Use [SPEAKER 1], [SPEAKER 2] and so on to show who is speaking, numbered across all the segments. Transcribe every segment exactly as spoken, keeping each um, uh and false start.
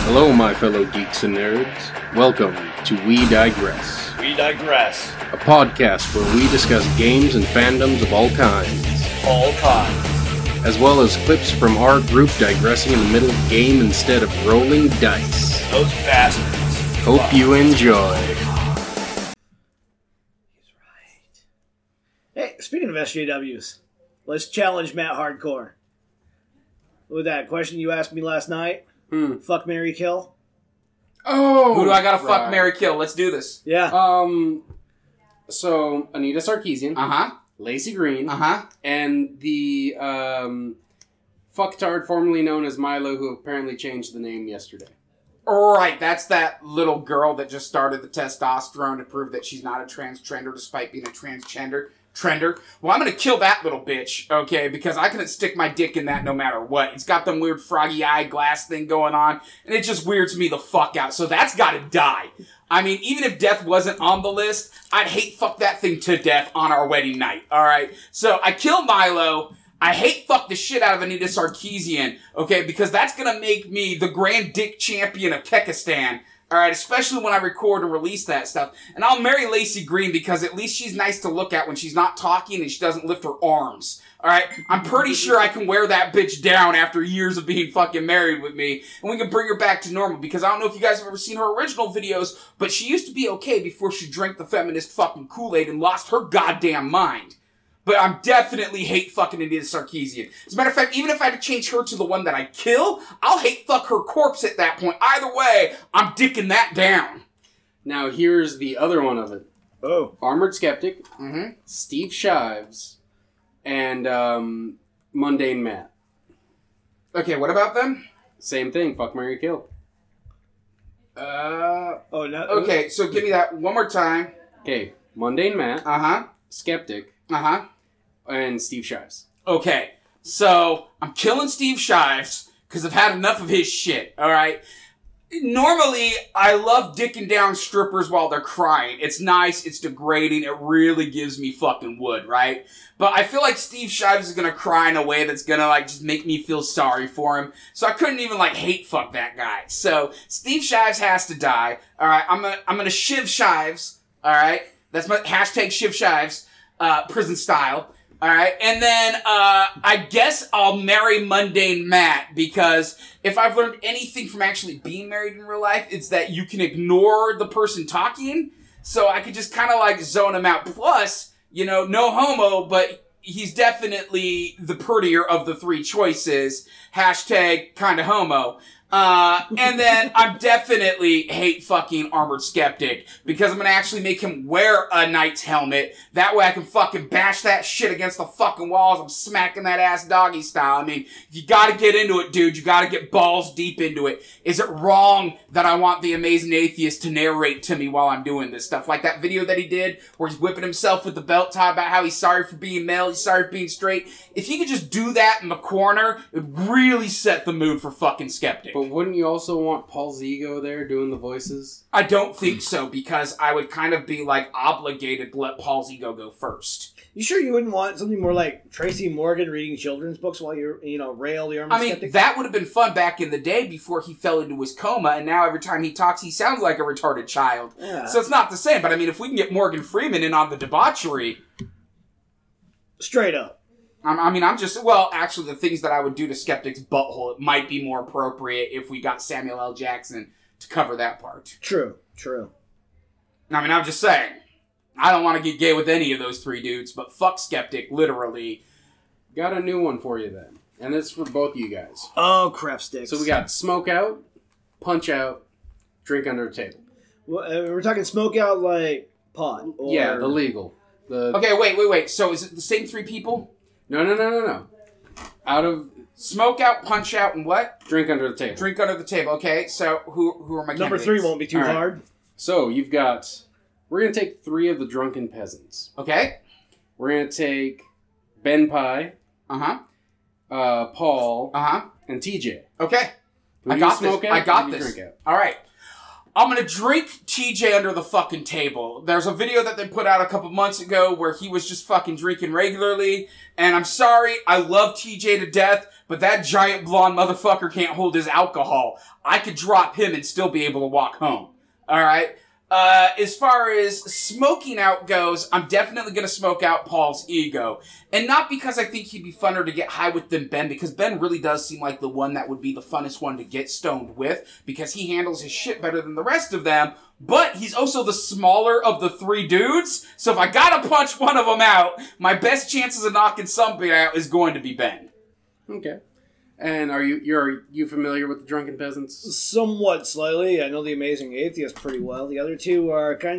[SPEAKER 1] Hello, my fellow geeks and nerds. Welcome to We Digress.
[SPEAKER 2] We Digress.
[SPEAKER 1] A podcast where we discuss games and fandoms of all kinds.
[SPEAKER 2] All kinds.
[SPEAKER 1] As well as clips from our group digressing in the middle of the game instead of rolling dice.
[SPEAKER 2] Those bastards.
[SPEAKER 1] Hope
[SPEAKER 2] Fuck.
[SPEAKER 1] you enjoy.
[SPEAKER 3] He's right. Hey, speaking of S J Ws, let's challenge Matt Hardcore. With that question you asked me last night,
[SPEAKER 1] Hmm.
[SPEAKER 3] fuck, marry, kill.
[SPEAKER 4] Oh, who do I gotta fuck,
[SPEAKER 1] right.
[SPEAKER 4] marry, kill? Let's do this.
[SPEAKER 3] Yeah.
[SPEAKER 1] Um, so, Anita Sarkeesian,
[SPEAKER 4] Uh huh.
[SPEAKER 1] Lacey Green,
[SPEAKER 4] Uh huh.
[SPEAKER 1] and the um, fucktard formerly known as Milo, who apparently changed the name yesterday.
[SPEAKER 4] Right, that's that little girl that just started the testosterone to prove that she's not a transgender despite being a transgender. Trender. Well, I'm gonna kill that little bitch, okay? Because I couldn't stick my dick in that no matter what. It's got them weird froggy eye glass thing going on, and it just weirds me the fuck out. So that's gotta die. I mean, even if death wasn't on the list, I'd hate fuck that thing to death on our wedding night, alright? So I kill Milo. I hate fuck the shit out of Anita Sarkeesian, okay? Because that's gonna make me the grand dick champion of Kekistan. Alright, especially when I record and release that stuff. And I'll marry Lacey Green because at least she's nice to look at when she's not talking and she doesn't lift her arms. Alright? I'm pretty sure I can wear that bitch down after years of being fucking married with me. And we can bring her back to normal because I don't know if you guys have ever seen her original videos, but she used to be okay before she drank the feminist fucking Kool-Aid and lost her goddamn mind. But I'm definitely hate fucking Anita Sarkeesian. As a matter of fact, even if I had to change her to the one that I kill, I'll hate fuck her corpse at that point. Either way, I'm dicking that down.
[SPEAKER 1] Now, here's the other one of it.
[SPEAKER 3] Oh.
[SPEAKER 1] Armored Skeptic,
[SPEAKER 4] Mm-hmm.
[SPEAKER 1] Steve Shives, and um, Mundane Matt.
[SPEAKER 4] Okay, what about them?
[SPEAKER 1] Same thing, fuck, marry, kill.
[SPEAKER 4] Uh,
[SPEAKER 3] Oh, no.
[SPEAKER 4] okay, so give me that one more time.
[SPEAKER 1] Okay, Mundane Matt,
[SPEAKER 4] Uh-huh.
[SPEAKER 1] Skeptic,
[SPEAKER 4] Uh-huh.
[SPEAKER 1] and Steve Shives.
[SPEAKER 4] Okay, so I'm killing Steve Shives because I've had enough of his shit, alright? Normally, I love dicking down strippers while they're crying. It's nice, it's degrading, it really gives me fucking wood, right? But I feel like Steve Shives is gonna cry in a way that's gonna, like, just make me feel sorry for him. So I couldn't even, like, hate fuck that guy. So, Steve Shives has to die, alright? I'm gonna, I'm gonna shiv Shives, alright? That's my hashtag shiv Shives, uh, prison style. Alright, and then, uh, I guess I'll marry Mundane Matt, because if I've learned anything from actually being married in real life, it's that you can ignore the person talking, so I could just kind of, like, zone him out. Plus, you know, no homo, but he's definitely the prettier of the three choices. Hashtag kinda homo. Uh, and then I'm definitely hate fucking Armored Skeptic because I'm gonna actually make him wear a knight's helmet. That way I can fucking bash that shit against the fucking walls. I'm smacking that ass doggy style. I mean, if you gotta get into it, dude, you gotta get balls deep into it. Is it wrong that I want the Amazing Atheist to narrate to me while I'm doing this stuff? Like that video that he did where he's whipping himself with the belt tie about how he's sorry for being male, he's sorry for being straight. If he could just do that in the corner, it would really set the mood for fucking Skeptic.
[SPEAKER 1] But wouldn't you also want Paul Zigo there doing the voices?
[SPEAKER 4] I don't think so, because I would kind of be, like, obligated to let Paul Zigo go first.
[SPEAKER 3] You sure you wouldn't want something more like Tracy Morgan reading children's books while you're, you know, rail the Armored
[SPEAKER 4] I mean,
[SPEAKER 3] Skeptic?
[SPEAKER 4] that would have been fun back in the day before he fell into his coma, and now every time he talks, he sounds like a retarded child.
[SPEAKER 3] Yeah.
[SPEAKER 4] So it's not the same, but I mean, if we can get Morgan Freeman in on the debauchery...
[SPEAKER 3] Straight up.
[SPEAKER 4] I'm, I mean, I'm just... Well, actually, the things that I would do to Skeptic's butthole, it might be more appropriate if we got Samuel L. Jackson to cover that part.
[SPEAKER 3] True. True.
[SPEAKER 4] I mean, I'm just saying. I don't want to get gay with any of those three dudes, but fuck Skeptic, literally.
[SPEAKER 1] Got a new one for you then. And it's for both of you guys.
[SPEAKER 3] Oh, crap sticks.
[SPEAKER 1] So we got Smoke Out, Punch Out, Drink Under the Table.
[SPEAKER 3] Well, uh, we're talking smoke out like pot. Or...
[SPEAKER 1] Yeah, the legal. The
[SPEAKER 4] Okay, wait, wait, wait. So is it the same three people?
[SPEAKER 1] No, no, no, no, no. Out of
[SPEAKER 4] Smoke out, punch out, and what?
[SPEAKER 1] Drink Under the Table.
[SPEAKER 4] Drink under the table. Okay, so who who are my
[SPEAKER 3] Number
[SPEAKER 4] candidates?
[SPEAKER 3] three won't be too
[SPEAKER 1] All right.
[SPEAKER 3] hard.
[SPEAKER 1] So you've got... We're going to take three of the drunken peasants.
[SPEAKER 4] Okay.
[SPEAKER 1] We're going to take Ben Pye,
[SPEAKER 4] Uh-huh.
[SPEAKER 1] uh, Paul,
[SPEAKER 4] Uh-huh.
[SPEAKER 1] and T J.
[SPEAKER 4] Okay.
[SPEAKER 1] Who
[SPEAKER 4] I
[SPEAKER 1] do
[SPEAKER 4] got
[SPEAKER 1] you smoke
[SPEAKER 4] this.
[SPEAKER 1] out?
[SPEAKER 4] I got
[SPEAKER 1] Who do you
[SPEAKER 4] this.
[SPEAKER 1] drink out?
[SPEAKER 4] All right. I'm gonna drink T J under the fucking table. There's a video that they put out a couple months ago where he was just fucking drinking regularly. And I'm sorry, I love T J to death, but that giant blonde motherfucker can't hold his alcohol. I could drop him and still be able to walk home. Alright? Uh, as far as smoking out goes, I'm definitely gonna smoke out Paul's ego. And not because I think he'd be funner to get high with than Ben, because Ben really does seem like the one that would be the funnest one to get stoned with, because he handles his shit better than the rest of them, but he's also the smaller of the three dudes, so if I gotta punch one of them out, my best chances of knocking somebody out is going to be Ben.
[SPEAKER 1] Okay. And are you you're you familiar with the Drunken Peasants?
[SPEAKER 3] Somewhat slightly. I know the Amazing Atheist pretty well. The other two are kind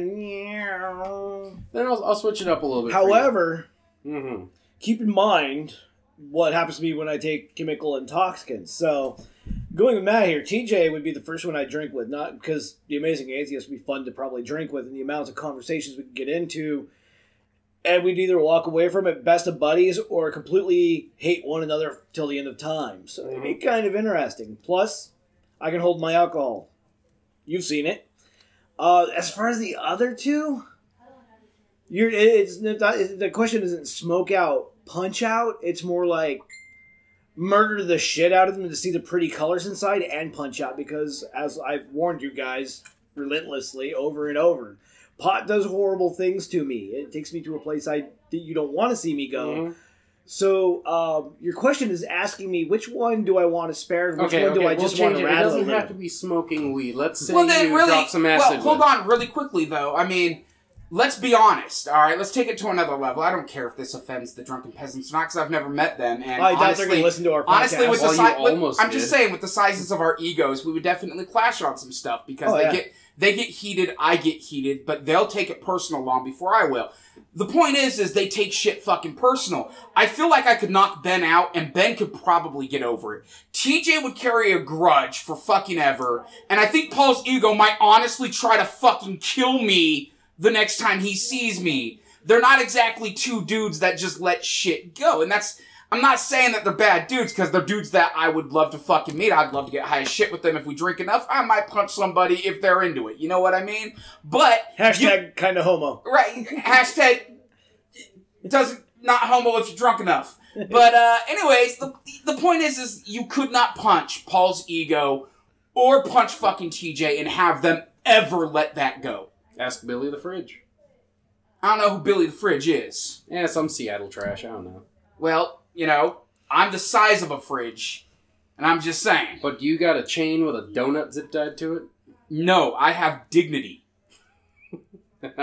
[SPEAKER 3] of...
[SPEAKER 1] Then I'll, I'll switch it up a little bit.
[SPEAKER 3] However,
[SPEAKER 1] mm-hmm.
[SPEAKER 3] keep in mind what happens to me when I take chemical intoxicants. So, going with Matt here, T J would be the first one I drink with, not because the Amazing Atheist would be fun to probably drink with and the amounts of conversations we could get into. And we'd either walk away from it best of buddies or completely hate one another till the end of time. So it'd be kind of interesting. Plus, I can hold my alcohol. You've seen it. Uh, as far as the other two, you're it's the question isn't smoke out, punch out. It's more like murder the shit out of them to see the pretty colors inside and punch out. Because as I've warned you guys relentlessly over and over, pot does horrible things to me. It takes me to a place I you don't want to see me go. Mm-hmm. So um, your question is asking me which one do I want to spare and which
[SPEAKER 1] okay,
[SPEAKER 3] one
[SPEAKER 1] okay.
[SPEAKER 3] do I
[SPEAKER 1] we'll
[SPEAKER 3] just want to
[SPEAKER 1] it.
[SPEAKER 3] rattle?
[SPEAKER 1] It doesn't have to be smoking weed. Let's say
[SPEAKER 4] well, then
[SPEAKER 1] you
[SPEAKER 4] really,
[SPEAKER 1] drop some acid.
[SPEAKER 4] Well, hold
[SPEAKER 1] with.
[SPEAKER 4] on really quickly, though. I mean, let's be honest, all right? Let's take it to another level. I don't care if this offends the Drunken Peasants or not, because I've never met them. And
[SPEAKER 3] I doubt
[SPEAKER 4] honestly,
[SPEAKER 3] they're going to listen to our podcast.
[SPEAKER 4] Honestly, with the
[SPEAKER 1] well,
[SPEAKER 4] si-
[SPEAKER 1] you
[SPEAKER 4] with, I'm
[SPEAKER 1] did.
[SPEAKER 4] just saying, with the sizes of our egos, we would definitely clash on some stuff, because
[SPEAKER 3] oh,
[SPEAKER 4] they
[SPEAKER 3] yeah.
[SPEAKER 4] get they get heated, I get heated, but they'll take it personal long before I will. The point is, is they take shit fucking personal. I feel like I could knock Ben out, and Ben could probably get over it. T J would carry a grudge for fucking ever, and I think Paul's ego might honestly try to fucking kill me the next time he sees me. They're not exactly two dudes that just let shit go, and that's... I'm not saying that they're bad dudes, because they're dudes that I would love to fucking meet. I'd love to get high as shit with them. If we drink enough, I might punch somebody if they're into it. You know what I mean? But...
[SPEAKER 3] Hashtag kind of homo.
[SPEAKER 4] Right. Hashtag... It doesn't... Not homo if you're drunk enough. But, uh, anyways, the, the point is, is you could not punch Paul's ego or punch fucking T J and have them ever let that go.
[SPEAKER 1] Ask Billy the Fridge.
[SPEAKER 4] I don't know who Billy the Fridge is.
[SPEAKER 1] Yeah, some Seattle trash. I don't know.
[SPEAKER 4] Well, you know, I'm the size of a fridge, and I'm just saying.
[SPEAKER 1] But you got a chain with a donut zip tied to it?
[SPEAKER 4] No, I have dignity.
[SPEAKER 1] but,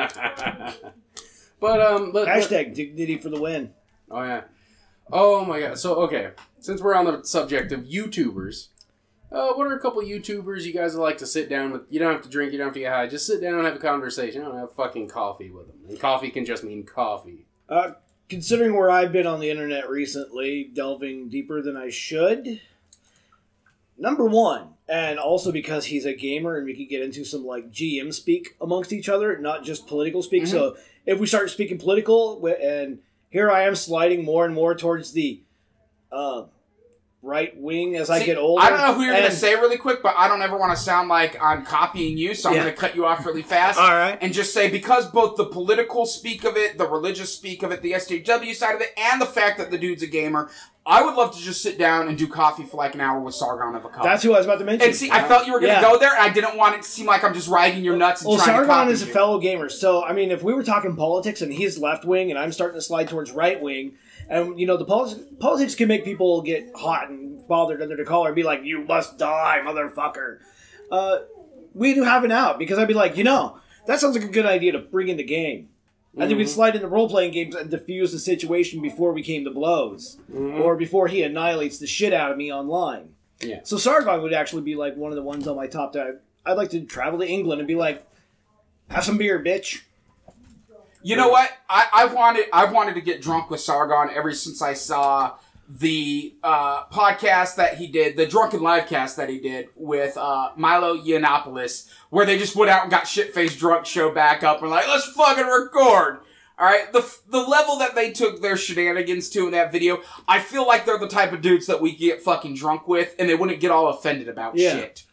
[SPEAKER 1] um... Let,
[SPEAKER 3] Hashtag
[SPEAKER 1] let,
[SPEAKER 3] dignity for the win.
[SPEAKER 1] Oh, yeah. Oh, my God. So, okay. Since we're on the subject of YouTubers, uh, what are a couple YouTubers you guys would like to sit down with? You don't have to drink, you don't have to get high. Just sit down and have a conversation. I don't have fucking coffee with them. And coffee can just mean coffee.
[SPEAKER 3] Uh... Considering where I've been on the internet recently, delving deeper than I should, number one, and also because he's a gamer and we could get into some like G M speak amongst each other, not just political speak. Mm-hmm. So if we start speaking political, and here I am sliding more and more towards the uh, right wing as
[SPEAKER 4] See,
[SPEAKER 3] I get older.
[SPEAKER 4] I don't know who you're going to
[SPEAKER 3] and,
[SPEAKER 4] say really quick, but I don't ever want to sound like I'm copying you, so I'm
[SPEAKER 3] yeah.
[SPEAKER 4] going to cut you off really fast.
[SPEAKER 3] All right.
[SPEAKER 4] And just say, because both the political speak of it, the religious speak of it, the S J W side of it, and the fact that the dude's a gamer, I would love to just sit down and do coffee for like an hour with Sargon of Akkad.
[SPEAKER 3] That's who I was about to mention.
[SPEAKER 4] And see, I felt you were going to
[SPEAKER 3] yeah.
[SPEAKER 4] go there, and I didn't want it to seem like I'm just riding your nuts and
[SPEAKER 3] well,
[SPEAKER 4] trying
[SPEAKER 3] Sargon
[SPEAKER 4] to copy
[SPEAKER 3] is a
[SPEAKER 4] you.
[SPEAKER 3] fellow gamer, so I mean, if we were talking politics and he's left wing and I'm starting to slide towards right wing, and you know, the politics politics can make people get hot and bothered under the collar and be like, "You must die, motherfucker." Uh, we do have an out because I'd be like, you know, that sounds like a good idea to bring in the game. I think
[SPEAKER 1] Mm-hmm.
[SPEAKER 3] we'd slide into role-playing games and diffuse the situation before we came to blows.
[SPEAKER 1] Mm-hmm.
[SPEAKER 3] Or before he annihilates the shit out of me online.
[SPEAKER 1] Yeah.
[SPEAKER 3] So Sargon would actually be like one of the ones on my top ten. I'd like to travel to England and be like, have some beer, bitch.
[SPEAKER 4] You know what? I, I've wanted I've wanted to get drunk with Sargon ever since I saw the uh, podcast that he did, the Drunken Livecast that he did with uh, Milo Yiannopoulos, where they just went out and got shit-faced drunk, show back up, and like, let's fucking record. All right, the the level that they took their shenanigans to in that video, I feel like they're the type of dudes that we get fucking drunk with, and they wouldn't get all offended about
[SPEAKER 3] Yeah.
[SPEAKER 4] shit.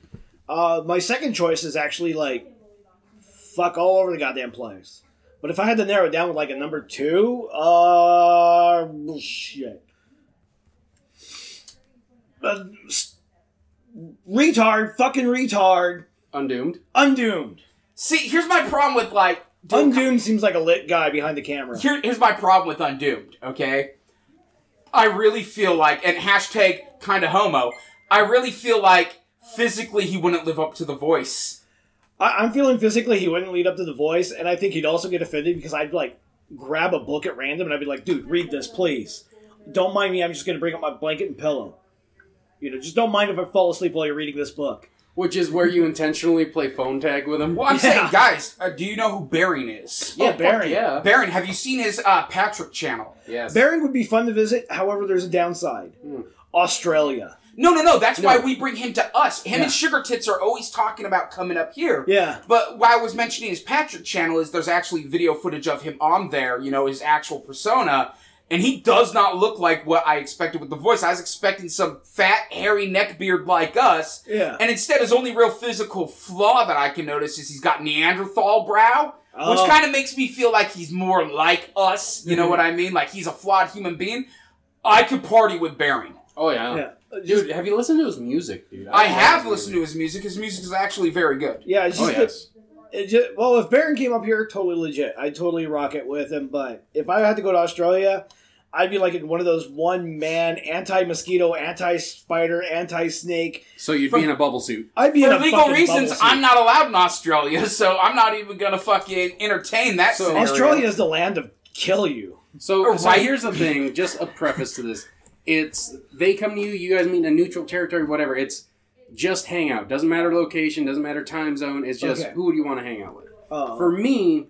[SPEAKER 3] Uh, my second choice is actually like fuck all over the goddamn place. But if I had to narrow it down with like a number two, uh, shit. Uh, retard, fucking retard.
[SPEAKER 1] Undoomed.
[SPEAKER 3] Undoomed.
[SPEAKER 4] See, here's my problem with like doing-
[SPEAKER 3] Undoomed seems like a lit guy behind the camera.
[SPEAKER 4] Here, here's my problem with Undoomed, okay? I really feel like, and hashtag kinda homo, I really feel like physically he wouldn't live up to the voice.
[SPEAKER 3] I, I'm feeling physically he wouldn't lead up to the voice, and I think he'd also get offended because I'd like grab a book at random and I'd be like, dude, read this, please. Don't mind me, I'm just going to bring up my blanket and pillow. You know, just don't mind if I fall asleep while you're reading this book.
[SPEAKER 1] Which is where you intentionally play phone tag with him.
[SPEAKER 4] Well, I'm
[SPEAKER 3] Yeah.
[SPEAKER 4] saying, guys, uh, do you know who Baring is?
[SPEAKER 1] yeah,
[SPEAKER 3] Oh, Baron.
[SPEAKER 1] fuck yeah.
[SPEAKER 4] Baring, have you seen his uh, Patrick channel?
[SPEAKER 1] Yes.
[SPEAKER 3] Baring would be fun to visit, however, there's a downside.
[SPEAKER 1] Hmm.
[SPEAKER 3] Australia.
[SPEAKER 4] No, no, no. That's
[SPEAKER 1] No.
[SPEAKER 4] why we bring him to us. Him
[SPEAKER 3] Yeah.
[SPEAKER 4] and Sugar Tits are always talking about coming up here.
[SPEAKER 3] Yeah.
[SPEAKER 4] But what I was mentioning his Patrick channel is there's actually video footage of him on there, you know, his actual persona. And he does not look like what I expected with the voice. I was expecting some fat, hairy neckbeard like us.
[SPEAKER 3] Yeah.
[SPEAKER 4] And instead, his only real physical flaw that I can notice is he's got Neanderthal brow. Which
[SPEAKER 3] Oh.
[SPEAKER 4] kind of makes me feel like he's more like us. You know
[SPEAKER 3] Mhm.
[SPEAKER 4] what I mean? Like he's a flawed human being. I could party with Baring.
[SPEAKER 1] Oh, yeah.
[SPEAKER 3] Yeah. Uh, just-
[SPEAKER 1] Dude, have you listened to his music, dude?
[SPEAKER 4] I
[SPEAKER 1] love
[SPEAKER 4] have
[SPEAKER 1] his
[SPEAKER 4] listened to his music. His music is actually very good.
[SPEAKER 3] yeah, it's
[SPEAKER 1] Oh,
[SPEAKER 3] just,
[SPEAKER 1] yes.
[SPEAKER 3] it just well, if Baron came up here, totally legit. I'd totally rock it with him. But if I had to go to Australia, I'd be like in one of those one-man anti-mosquito, anti-spider, anti-snake.
[SPEAKER 1] So you'd
[SPEAKER 4] From-
[SPEAKER 1] be in a bubble suit.
[SPEAKER 3] I'd be
[SPEAKER 4] For
[SPEAKER 3] in a
[SPEAKER 4] legal
[SPEAKER 3] fucking
[SPEAKER 4] reasons,
[SPEAKER 3] bubble suit.
[SPEAKER 4] I'm not allowed in Australia, so I'm not even gonna fucking entertain that
[SPEAKER 1] So-
[SPEAKER 4] scenario.
[SPEAKER 3] Australia is the land of kill you.
[SPEAKER 1] So, so
[SPEAKER 4] Right.
[SPEAKER 1] here's the thing, just a preface to this. It's, they come to you, you guys meet in a neutral territory, whatever. It's just hang out. Doesn't matter location, doesn't matter time zone. It's just
[SPEAKER 3] Okay.
[SPEAKER 1] who would you want to hang out with.
[SPEAKER 3] Uh,
[SPEAKER 1] For me,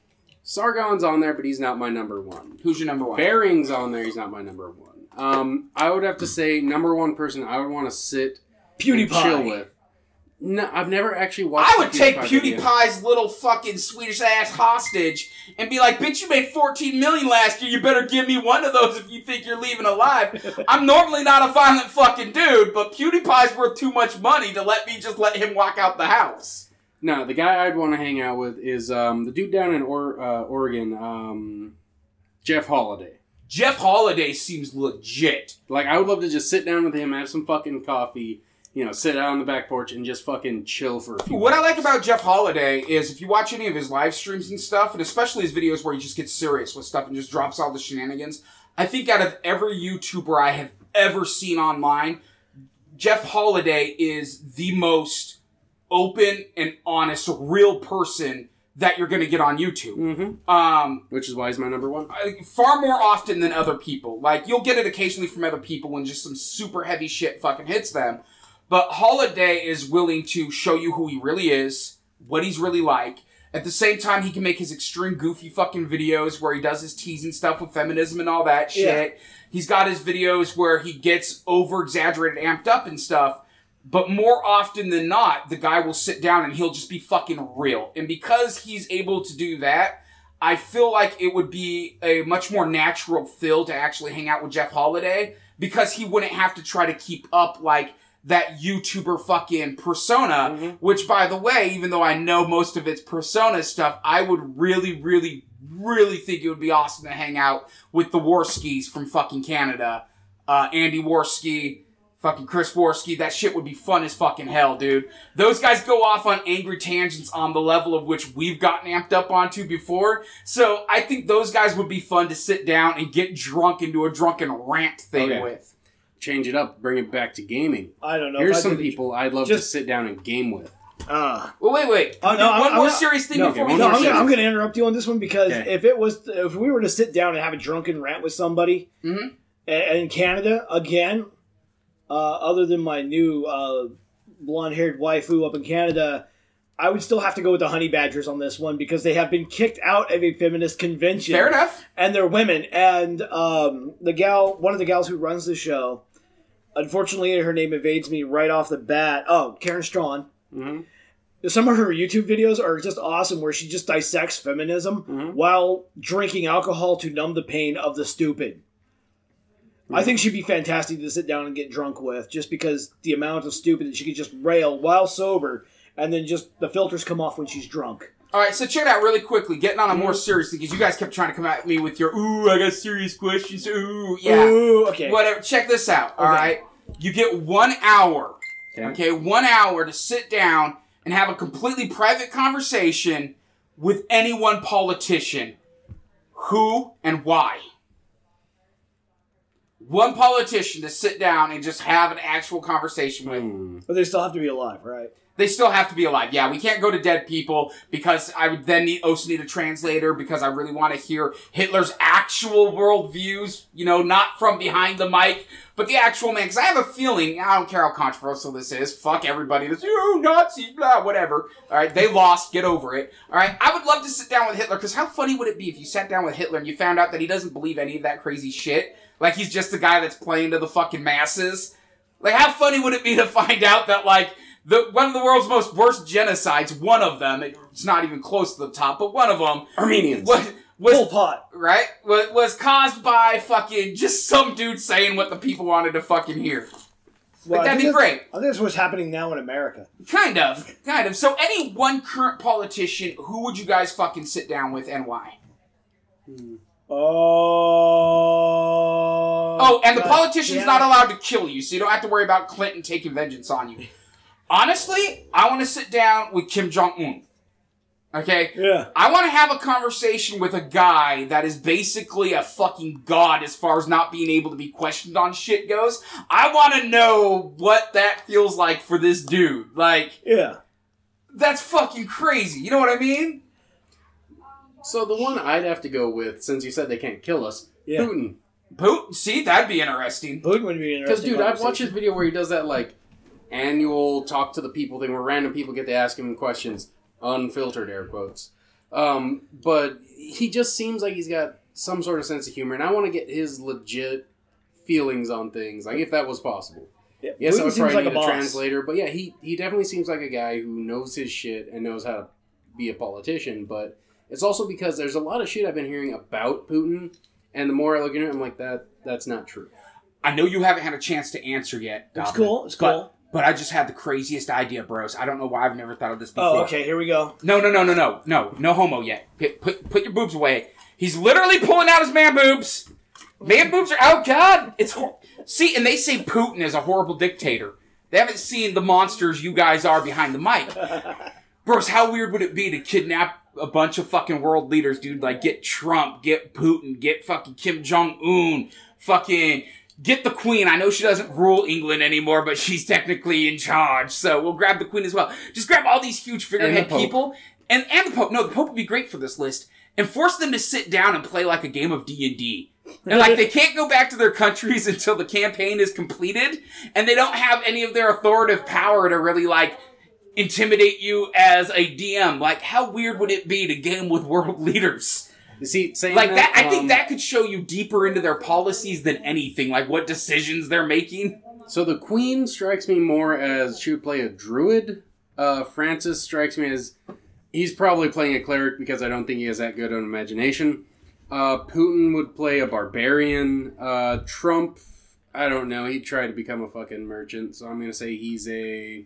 [SPEAKER 1] Sargon's on there, but he's not my number one.
[SPEAKER 4] Who's your number one?
[SPEAKER 1] Baring's on there, he's not my number one. Um, I would have to say number one person I would want to sit and
[SPEAKER 3] PewDiePie.
[SPEAKER 1] chill with. No, I've never actually watched.
[SPEAKER 4] I would
[SPEAKER 1] the
[SPEAKER 4] take
[SPEAKER 1] video.
[SPEAKER 4] PewDiePie's little fucking Swedish ass hostage and be like, bitch, you made fourteen million last year, you better give me one of those if you think you're leaving alive. I'm normally not a violent fucking dude, but PewDiePie's worth too much money to let me just let him walk out the house.
[SPEAKER 1] No, the guy I'd want to hang out with is um, the dude down in or- uh, Oregon, um, Jeff Holiday.
[SPEAKER 4] Jeff Holiday seems legit.
[SPEAKER 1] Like, I would love to just sit down with him, have some fucking coffee, you know, sit out on the back porch and just fucking chill for a few
[SPEAKER 4] What I
[SPEAKER 1] hours.
[SPEAKER 4] like about Jeff Holiday is if you watch any of his live streams and stuff, and especially his videos where he just gets serious with stuff and just drops all the shenanigans, I think out of every YouTuber I have ever seen online, Jeff Holiday is the most open and honest, real person that you're going to get on YouTube.
[SPEAKER 1] Mm-hmm.
[SPEAKER 4] Um,
[SPEAKER 1] Which is why he's my number one.
[SPEAKER 4] I- far more often than other people. Like, you'll get it occasionally from other people when just some super heavy shit fucking hits them. But Holiday is willing to show you who he really is, what he's really like. At the same time, he can make his extreme goofy fucking videos where he does his teasing stuff with feminism and all that shit.
[SPEAKER 3] Yeah.
[SPEAKER 4] He's got his videos where he gets over-exaggerated, amped up and stuff. But more often than not, the guy will sit down and he'll just be fucking real. And because he's able to do that, I feel like it would be a much more natural feel to actually hang out with Jeff Holiday because he wouldn't have to try to keep up like that YouTuber fucking persona,
[SPEAKER 1] Mm-hmm.
[SPEAKER 4] which by the way, even though I know most of its persona stuff, I would really, really, really think it would be awesome to hang out with the Warskis from fucking Canada. Uh, Andy Warski, fucking Chris Warski, that shit would be fun as fucking hell, dude. Those guys go off on angry tangents on the level of which we've gotten amped up onto before. So I think those guys would be fun to sit down and get drunk and do a drunken rant thing
[SPEAKER 1] Okay.
[SPEAKER 4] with.
[SPEAKER 1] Change it up, bring it back to gaming.
[SPEAKER 3] I don't know.
[SPEAKER 1] Here's
[SPEAKER 3] if I
[SPEAKER 1] some
[SPEAKER 3] could-
[SPEAKER 1] people I'd love
[SPEAKER 3] just-
[SPEAKER 1] to sit down and game with.
[SPEAKER 3] Uh,
[SPEAKER 4] Well, wait, wait.
[SPEAKER 3] Oh,
[SPEAKER 4] Can we
[SPEAKER 3] no,
[SPEAKER 4] do
[SPEAKER 3] I'm-
[SPEAKER 4] one
[SPEAKER 3] I'm
[SPEAKER 4] more
[SPEAKER 3] not-
[SPEAKER 4] serious thing
[SPEAKER 1] no,
[SPEAKER 4] before
[SPEAKER 1] okay,
[SPEAKER 4] we
[SPEAKER 1] one
[SPEAKER 3] no,
[SPEAKER 1] more
[SPEAKER 3] I'm,
[SPEAKER 4] do
[SPEAKER 3] gonna, I'm
[SPEAKER 1] serious.
[SPEAKER 3] going to interrupt you on this one because
[SPEAKER 1] Okay.
[SPEAKER 3] if it was, if we were to sit down and have a drunken rant with somebody
[SPEAKER 4] Mhm.
[SPEAKER 3] a- in Canada again, uh, other than my new uh, blonde-haired waifu up in Canada, I would still have to go with the honey badgers on this one because they have been kicked out of a feminist convention.
[SPEAKER 4] Fair enough.
[SPEAKER 3] And they're women. And um, the gal, one of the gals who runs the show, unfortunately, her name evades me right off the bat. Oh, Karen Strawn.
[SPEAKER 1] Mm-hmm.
[SPEAKER 3] Some of her YouTube videos are just awesome where she just dissects feminism
[SPEAKER 1] Mhm.
[SPEAKER 3] while drinking alcohol to numb the pain of the stupid. I think she'd be fantastic to sit down and get drunk with, just because the amount of stupid that she could just rail while sober, and then just the filters come off when she's drunk.
[SPEAKER 4] All right, so check it out really quickly, getting on a more serious thing, because you guys kept trying to come at me with your, ooh, I got serious questions, ooh, yeah.
[SPEAKER 3] Ooh, okay.
[SPEAKER 4] Whatever, check this out, all
[SPEAKER 3] Okay.
[SPEAKER 4] right? You get one hour,
[SPEAKER 1] Okay.
[SPEAKER 4] okay, one hour to sit down and have a completely private conversation with any one politician. Who and why? One politician to sit down and just have an actual conversation with.
[SPEAKER 1] Hmm.
[SPEAKER 3] But they still have to be alive, right?
[SPEAKER 4] They still have to be alive. Yeah, we can't go to dead people because I would then need, also need a translator because I really want to hear Hitler's actual world views, you know, not from behind the mic, but the actual man. Because I have a feeling, I don't care how controversial this is, fuck everybody that's, you Nazis, blah, whatever. All right, they lost, get over it. All right, I would love to sit down with Hitler because how funny would it be if you sat down with Hitler and you found out that he doesn't believe any of that crazy shit? Like he's just a guy that's playing to the fucking masses? Like how funny would it be to find out that like, The, one of the world's most worst genocides, one of them, it's not even close to the top, but one of them,
[SPEAKER 1] Armenians.
[SPEAKER 4] was, was
[SPEAKER 3] Pol Pot.
[SPEAKER 4] right, was, was caused by fucking just some dude saying what the people wanted to fucking hear.
[SPEAKER 3] Well,
[SPEAKER 4] Like,
[SPEAKER 3] I
[SPEAKER 4] that'd
[SPEAKER 3] think
[SPEAKER 4] be great.
[SPEAKER 3] that's- I think that's what's happening now in America.
[SPEAKER 4] Kind of, kind of. So any one current politician, who would you guys fucking sit down with and why?
[SPEAKER 3] Oh.
[SPEAKER 4] Oh, and the
[SPEAKER 3] God
[SPEAKER 4] politician's
[SPEAKER 3] damn
[SPEAKER 4] not
[SPEAKER 3] it.
[SPEAKER 4] allowed to kill you, so you don't have to worry about Clinton taking vengeance on you. Honestly, I want to sit down with Kim Jong-un. Okay?
[SPEAKER 3] Yeah.
[SPEAKER 4] I want to have a conversation with a guy that is basically a fucking god as far as not being able to be questioned on shit goes. I want to know what that feels like for this dude. Like,
[SPEAKER 3] Yeah.
[SPEAKER 4] that's fucking crazy. You know what I mean?
[SPEAKER 1] So the one I'd have to go with, since you said they can't kill us,
[SPEAKER 3] Yeah.
[SPEAKER 1] Putin.
[SPEAKER 4] Putin, see, that'd be interesting.
[SPEAKER 3] Putin would be an
[SPEAKER 1] Because,
[SPEAKER 3] interesting
[SPEAKER 1] dude, I've watched his
[SPEAKER 3] conversation.
[SPEAKER 1] video where he does that, like, annual talk to the people thing where random people get to ask him questions. Unfiltered, air quotes. Um, but he just seems like he's got some sort of sense of humor, and I want to get his legit feelings on things, like, if that was possible.
[SPEAKER 3] Yeah.
[SPEAKER 1] Yes, I
[SPEAKER 3] Putin
[SPEAKER 1] would
[SPEAKER 3] seems
[SPEAKER 1] probably
[SPEAKER 3] like
[SPEAKER 1] need
[SPEAKER 3] a
[SPEAKER 1] a,
[SPEAKER 3] boss.
[SPEAKER 1] translator, but yeah, he, he definitely seems like a guy who knows his shit and knows how to be a politician, but it's also because there's a lot of shit I've been hearing about Putin, and the more I look into it, I'm like, that that's not true.
[SPEAKER 4] I know you haven't had a chance to answer yet.
[SPEAKER 3] It's
[SPEAKER 4] Goblin,
[SPEAKER 3] cool. It's
[SPEAKER 4] but-
[SPEAKER 3] cool.
[SPEAKER 4] But I just had the craziest idea, bros. I don't know why I've never thought of this before.
[SPEAKER 3] Oh, okay. Here we go.
[SPEAKER 4] No, no, no, no, no. No, no homo yet. Put, put, put your boobs away. He's literally pulling out his man boobs. Man boobs are, oh God. It's hor- See, and they say Putin is a horrible dictator. They haven't seen the monsters you guys are behind the mic. Bros, how weird would it be to kidnap a bunch of fucking world leaders, dude? Like, get Trump, get Putin, get fucking Kim Jong-un, fucking... Get the Queen. I know she doesn't rule England anymore, but she's technically in charge. So we'll grab the Queen as well. Just grab all these huge figurehead
[SPEAKER 1] And the Pope.
[SPEAKER 4] people. And, and the Pope. No, the Pope would be great for this list. And force them to sit down and play like a game of D and D. And like, they can't go back to their countries until the campaign is completed. And they don't have any of their authoritative power to really, like, intimidate you as a D M. Like, how weird would it be to game with world leaders?
[SPEAKER 1] You see, saying
[SPEAKER 4] Like that, I
[SPEAKER 1] um,
[SPEAKER 4] think that could show you deeper into their policies than anything, like what decisions they're making.
[SPEAKER 1] So the Queen strikes me more as she would play a druid. Uh, Francis strikes me as he's probably playing a cleric because I don't think he has that good of an imagination. Uh, Putin would play a barbarian. Uh, Trump, I don't know. He tried to become a fucking merchant, so I'm going to say he's a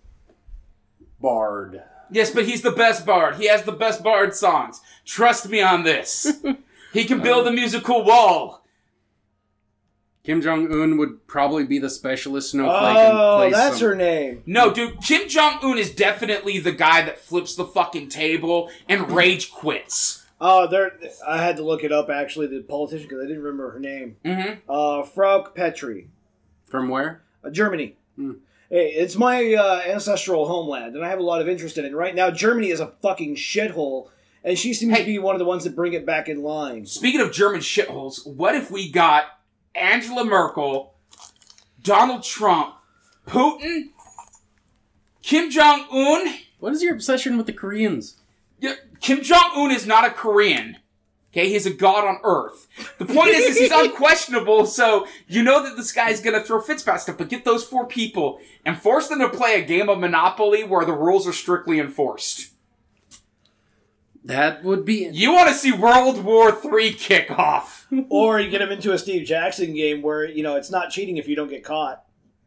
[SPEAKER 1] bard.
[SPEAKER 4] Yes, but he's the best bard. He has the best bard songs. Trust me on this. He can build a musical wall.
[SPEAKER 1] Kim Jong-un would probably be the specialist snowflake and
[SPEAKER 3] Oh,
[SPEAKER 1] play
[SPEAKER 3] that's
[SPEAKER 1] some-
[SPEAKER 3] her name.
[SPEAKER 4] No, dude, Kim Jong-un is definitely the guy that flips the fucking table and rage quits.
[SPEAKER 3] Oh, there. I had to look it up, actually, the politician, because I didn't remember her name.
[SPEAKER 4] Mm-hmm.
[SPEAKER 3] Uh, Frau Petri.
[SPEAKER 1] From where?
[SPEAKER 3] Uh, Germany.
[SPEAKER 1] Hmm.
[SPEAKER 3] Hey, it's my uh, ancestral homeland, and I have a lot of interest in it. Right now, Germany is a fucking shithole, and she seems
[SPEAKER 4] Hey.
[SPEAKER 3] to be one of the ones that bring it back in line.
[SPEAKER 4] Speaking of German shitholes, what if we got Angela Merkel, Donald Trump, Putin, Kim Jong-un?
[SPEAKER 1] What is your obsession with the Koreans?
[SPEAKER 4] Yeah, Kim Jong-un is not a Korean. Okay, he's a god on Earth. The point is, is he's unquestionable, so you know that this guy's gonna throw fits past stuff, but get those four people and force them to play a game of Monopoly where the rules are strictly enforced.
[SPEAKER 1] That would be...
[SPEAKER 4] You want to see World War Three kick off.
[SPEAKER 3] Or you get him into a Steve Jackson game where, you know, it's not cheating if you don't get caught.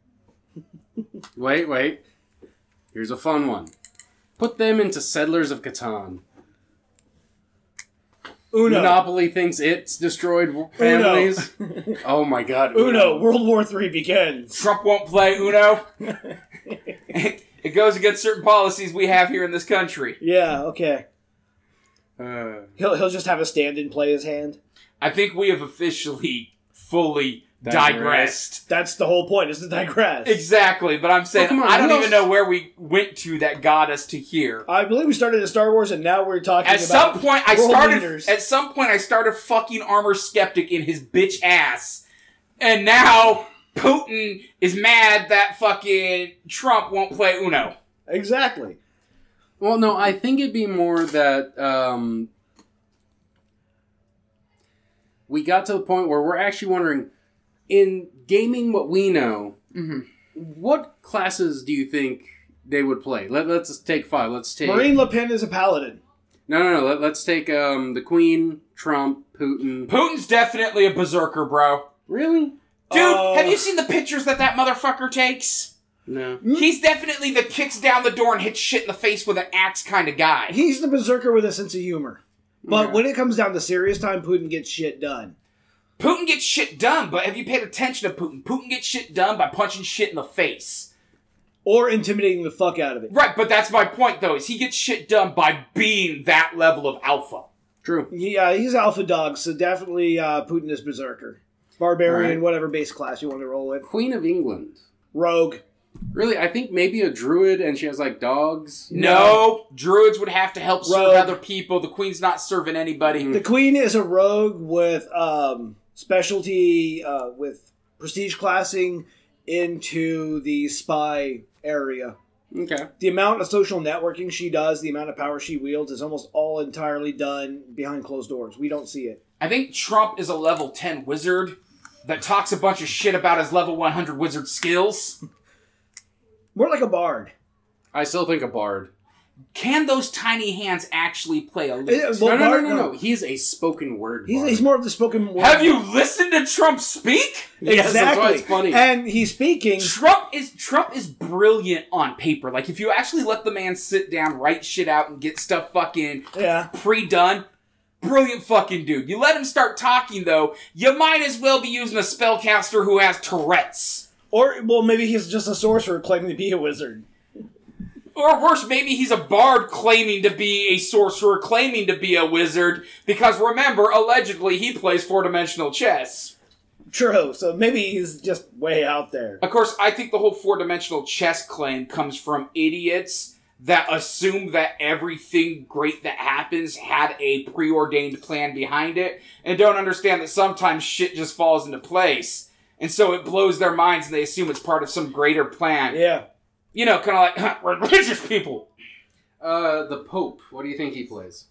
[SPEAKER 1] Wait, wait. Here's a fun one. Put them into Settlers of Catan.
[SPEAKER 3] Uno.
[SPEAKER 1] Monopoly thinks it's destroyed families. Uno. Oh my god.
[SPEAKER 3] Uno.
[SPEAKER 1] Uno.
[SPEAKER 3] World War Three begins.
[SPEAKER 4] Trump won't play Uno. It goes against certain policies we have here in this country.
[SPEAKER 3] Yeah, okay.
[SPEAKER 1] Uh,
[SPEAKER 3] He'll he'll just have a stand-in play his hand.
[SPEAKER 4] I think we have officially fully
[SPEAKER 1] Digressed.
[SPEAKER 4] digressed.
[SPEAKER 3] That's the whole point, is to digress.
[SPEAKER 4] Exactly, but I'm saying
[SPEAKER 1] Oh, come on,
[SPEAKER 4] I don't
[SPEAKER 1] who
[SPEAKER 4] even
[SPEAKER 1] else-
[SPEAKER 4] know where we went to that got us to here.
[SPEAKER 3] I believe we started at Star Wars and now we're talking
[SPEAKER 4] At
[SPEAKER 3] about
[SPEAKER 4] some point, I
[SPEAKER 3] world
[SPEAKER 4] started.
[SPEAKER 3] leaders.
[SPEAKER 4] At some point, I started fucking Armor Skeptic in his bitch ass, and now Putin is mad that fucking Trump won't play Uno.
[SPEAKER 3] Exactly.
[SPEAKER 1] well, no, I think it'd be more that um, we got to the point where we're actually wondering, in gaming what we know,
[SPEAKER 4] Mm-hmm.
[SPEAKER 1] what classes do you think they would play? Let, let's take five. Let's take...
[SPEAKER 3] Marine Le Pen is a paladin.
[SPEAKER 1] No, no, no. Let, let's take um, the Queen, Trump, Putin.
[SPEAKER 4] Putin's definitely a berserker, bro.
[SPEAKER 1] Really?
[SPEAKER 4] Dude,
[SPEAKER 3] Uh,
[SPEAKER 4] have you seen the pictures that that motherfucker takes?
[SPEAKER 1] No.
[SPEAKER 4] He's definitely the kicks down the door and hits shit in the face with an axe kind of guy.
[SPEAKER 3] He's the berserker with a sense of humor. But
[SPEAKER 1] Okay.
[SPEAKER 3] when it comes down to serious time, Putin gets shit done.
[SPEAKER 4] Putin gets shit done, but have you paid attention to Putin? Putin gets shit done by punching shit in the face.
[SPEAKER 3] Or intimidating the fuck out of it.
[SPEAKER 4] Right, but that's my point, though, is he gets shit done by being that level of alpha.
[SPEAKER 1] True.
[SPEAKER 3] Yeah, he's alpha dog, so definitely uh, Putin is berserker. Barbarian,
[SPEAKER 1] Alright.
[SPEAKER 3] whatever base class you want to roll with.
[SPEAKER 1] Queen of England.
[SPEAKER 3] Rogue.
[SPEAKER 1] Really? I think maybe a druid and she has like dogs.
[SPEAKER 4] No, druids would have to help serve
[SPEAKER 3] Rogue.
[SPEAKER 4] other people. The queen's not serving anybody.
[SPEAKER 3] The queen is a rogue with um, specialty, uh, with prestige classing into the spy area.
[SPEAKER 1] Okay.
[SPEAKER 3] The amount of social networking she does, the amount of power she wields, is almost all entirely done behind closed doors. We don't see it.
[SPEAKER 4] I think Trump is a level ten wizard that talks a bunch of shit about his level one hundred wizard skills.
[SPEAKER 3] More like a bard.
[SPEAKER 1] I still think a bard.
[SPEAKER 4] Can those tiny hands actually play a lute?
[SPEAKER 3] Eh, well,
[SPEAKER 1] no, no,
[SPEAKER 3] bard-
[SPEAKER 1] no, no, no. He's a spoken word
[SPEAKER 3] He's,
[SPEAKER 1] bard.
[SPEAKER 3] he's more of the spoken word.
[SPEAKER 4] Have you listened to Trump speak?
[SPEAKER 1] Yes, that's why it's funny.
[SPEAKER 3] And he's speaking.
[SPEAKER 4] Trump is Trump is brilliant on paper. Like, if you actually let the man sit down, write shit out, and get stuff fucking
[SPEAKER 3] Yeah.
[SPEAKER 4] pre-done, brilliant fucking dude. You let him start talking, though, you might as well be using a spellcaster who has Tourette's.
[SPEAKER 3] Or, well, maybe he's just a sorcerer claiming to be a wizard.
[SPEAKER 4] Or worse, maybe he's a bard claiming to be a sorcerer, claiming to be a wizard, because remember, allegedly, he plays four-dimensional chess.
[SPEAKER 3] True, so maybe he's just way out there.
[SPEAKER 4] Of course, I think the whole four-dimensional chess claim comes from idiots that assume that everything great that happens had a preordained plan behind it, and don't understand that sometimes shit just falls into place. And so it blows their minds and they assume it's part of some greater plan.
[SPEAKER 3] Yeah.
[SPEAKER 4] You know, kind of like, huh, we're religious people.
[SPEAKER 1] Uh, the Pope. What do you think he plays?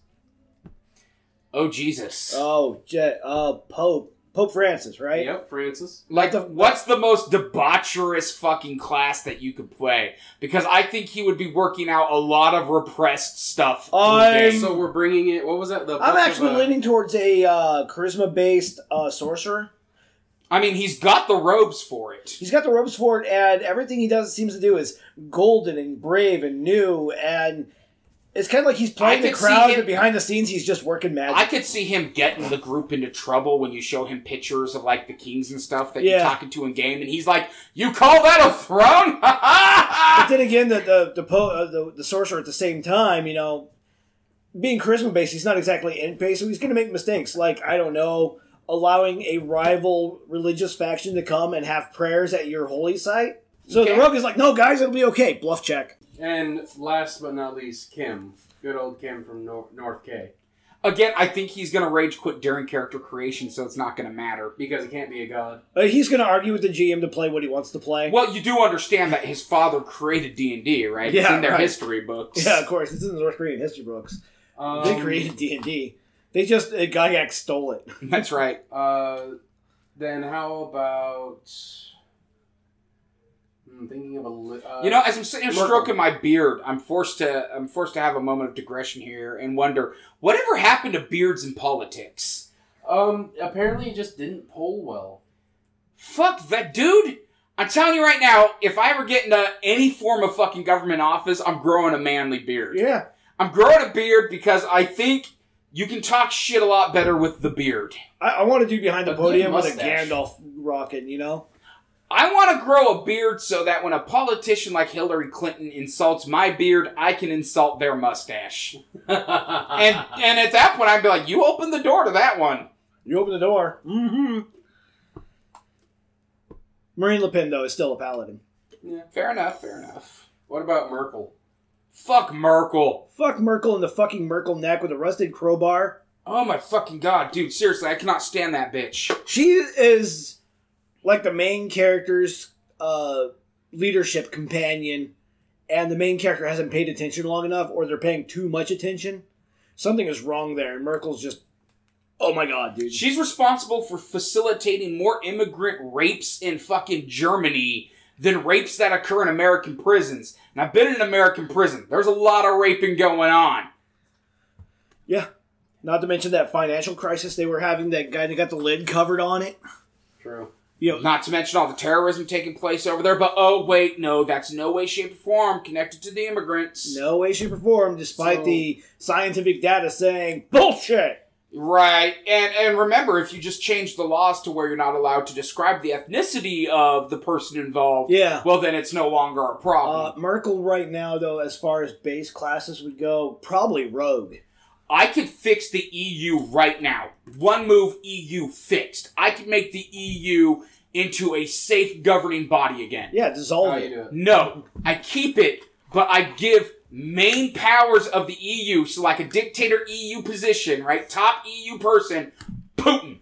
[SPEAKER 4] Oh, Jesus.
[SPEAKER 3] Oh, Je- uh, Pope. Pope Francis, right?
[SPEAKER 1] Yep, Francis.
[SPEAKER 4] Like,
[SPEAKER 3] the-
[SPEAKER 4] what's the most debaucherous fucking class that you could play? Because I think he would be working out a lot of repressed stuff. through the
[SPEAKER 3] I'm-
[SPEAKER 4] game.
[SPEAKER 1] So we're bringing it. What was that? The
[SPEAKER 3] I'm
[SPEAKER 1] Book
[SPEAKER 3] actually
[SPEAKER 1] of, uh,
[SPEAKER 3] leaning towards a uh, charisma-based uh, sorcerer.
[SPEAKER 4] I mean, he's got the robes for it.
[SPEAKER 3] He's got the ropes for it, and everything he does seems to do is golden and brave and new, and it's kind of like he's playing
[SPEAKER 4] I
[SPEAKER 3] the
[SPEAKER 4] could see
[SPEAKER 3] crowd,
[SPEAKER 4] him-
[SPEAKER 3] but behind the scenes he's just working magic.
[SPEAKER 4] I could see him getting the group into trouble when you show him pictures of, like, the kings and stuff that
[SPEAKER 3] Yeah.
[SPEAKER 4] you're talking to in game, and he's like, you call that a throne?
[SPEAKER 3] But then again, the the the, po- uh, the the sorcerer at the same time, you know, being charisma based, he's not exactly in pace, so he's going to make mistakes. Like, I don't know, allowing a rival religious faction to come and have prayers at your holy site. So
[SPEAKER 4] Okay.
[SPEAKER 3] the rogue is like, no, guys, it'll be okay. Bluff check.
[SPEAKER 1] And last but not least, Kim. Good old Kim from Nor- North K.
[SPEAKER 4] Again, I think he's going to rage quit during character creation, so it's not going to matter.
[SPEAKER 1] Because he can't be a god.
[SPEAKER 3] Uh, he's going to argue with the G M to play what he wants to play.
[SPEAKER 4] Well, you do understand that his father created D and D, right? It's
[SPEAKER 3] Yeah,
[SPEAKER 4] in their
[SPEAKER 3] right.
[SPEAKER 4] history books.
[SPEAKER 3] Yeah, of course. It's in the North Korean history books.
[SPEAKER 1] Um,
[SPEAKER 3] They created D and D. They just, uh, Gygax stole it.
[SPEAKER 4] That's right.
[SPEAKER 1] Uh, then how about... I'm thinking of a... Li- uh,
[SPEAKER 4] You know, as I'm sitting here
[SPEAKER 1] Merkel.
[SPEAKER 4] stroking my beard, I'm forced to I'm forced to have a moment of digression here and wonder, whatever happened to beards in politics?
[SPEAKER 1] Um, apparently it just didn't poll well.
[SPEAKER 4] Fuck that, dude. I'm telling you right now, if I ever get into any form of fucking government office, I'm growing a manly beard.
[SPEAKER 3] Yeah.
[SPEAKER 4] I'm growing a beard because I think you can talk shit a lot better with the beard.
[SPEAKER 3] I, I want to do behind the
[SPEAKER 1] A good
[SPEAKER 3] podium with a
[SPEAKER 1] mustache.
[SPEAKER 3] Gandalf rocking, you know?
[SPEAKER 4] I want to grow a beard so that when a politician like Hillary Clinton insults my beard, I can insult their mustache. and and at that point, I'd be like, you open the door to that one.
[SPEAKER 3] You open the door. Mm-hmm. Marine Le Pen, though, is still a paladin.
[SPEAKER 4] Yeah, fair enough, fair enough.
[SPEAKER 1] What about Merkel?
[SPEAKER 4] Fuck Merkel.
[SPEAKER 3] Fuck Merkel in the fucking Merkel neck with a rusted crowbar.
[SPEAKER 4] Oh my fucking god, dude, seriously, I cannot stand that bitch.
[SPEAKER 3] She is like the main character's uh, leadership companion, and the main character hasn't paid attention long enough, or they're paying too much attention. Something is wrong there, and Merkel's just, oh my god, dude.
[SPEAKER 4] She's responsible for facilitating more immigrant rapes in fucking Germany than rapes that occur in American prisons. And I've been in an American prison. There's a lot of raping going on.
[SPEAKER 3] Yeah. Not to mention that financial crisis they were having, that guy that got the lid covered on it.
[SPEAKER 1] True.
[SPEAKER 3] You know,
[SPEAKER 4] Not to mention all the terrorism taking place over there. But oh, wait, no, that's no way, shape, or form connected to the immigrants.
[SPEAKER 3] no way, shape, or form, despite
[SPEAKER 1] So-
[SPEAKER 3] the scientific data saying, bullshit!
[SPEAKER 4] Right, and and remember, if you just change the laws to where you're not allowed to describe the ethnicity of the person involved,
[SPEAKER 3] Yeah.
[SPEAKER 4] well, then it's no longer a
[SPEAKER 3] Uh,
[SPEAKER 4] problem.
[SPEAKER 3] Merkel right now, though, as far as base classes would go, probably rogue.
[SPEAKER 4] I could fix the E U right now. One move, E U fixed. I could make the E U into a safe governing body again.
[SPEAKER 3] Yeah, dissolve
[SPEAKER 1] How
[SPEAKER 3] it.
[SPEAKER 1] you do it?
[SPEAKER 4] No, I keep it, but I give main powers of the E U, so like a dictator E U position, right? Top E U person, Putin.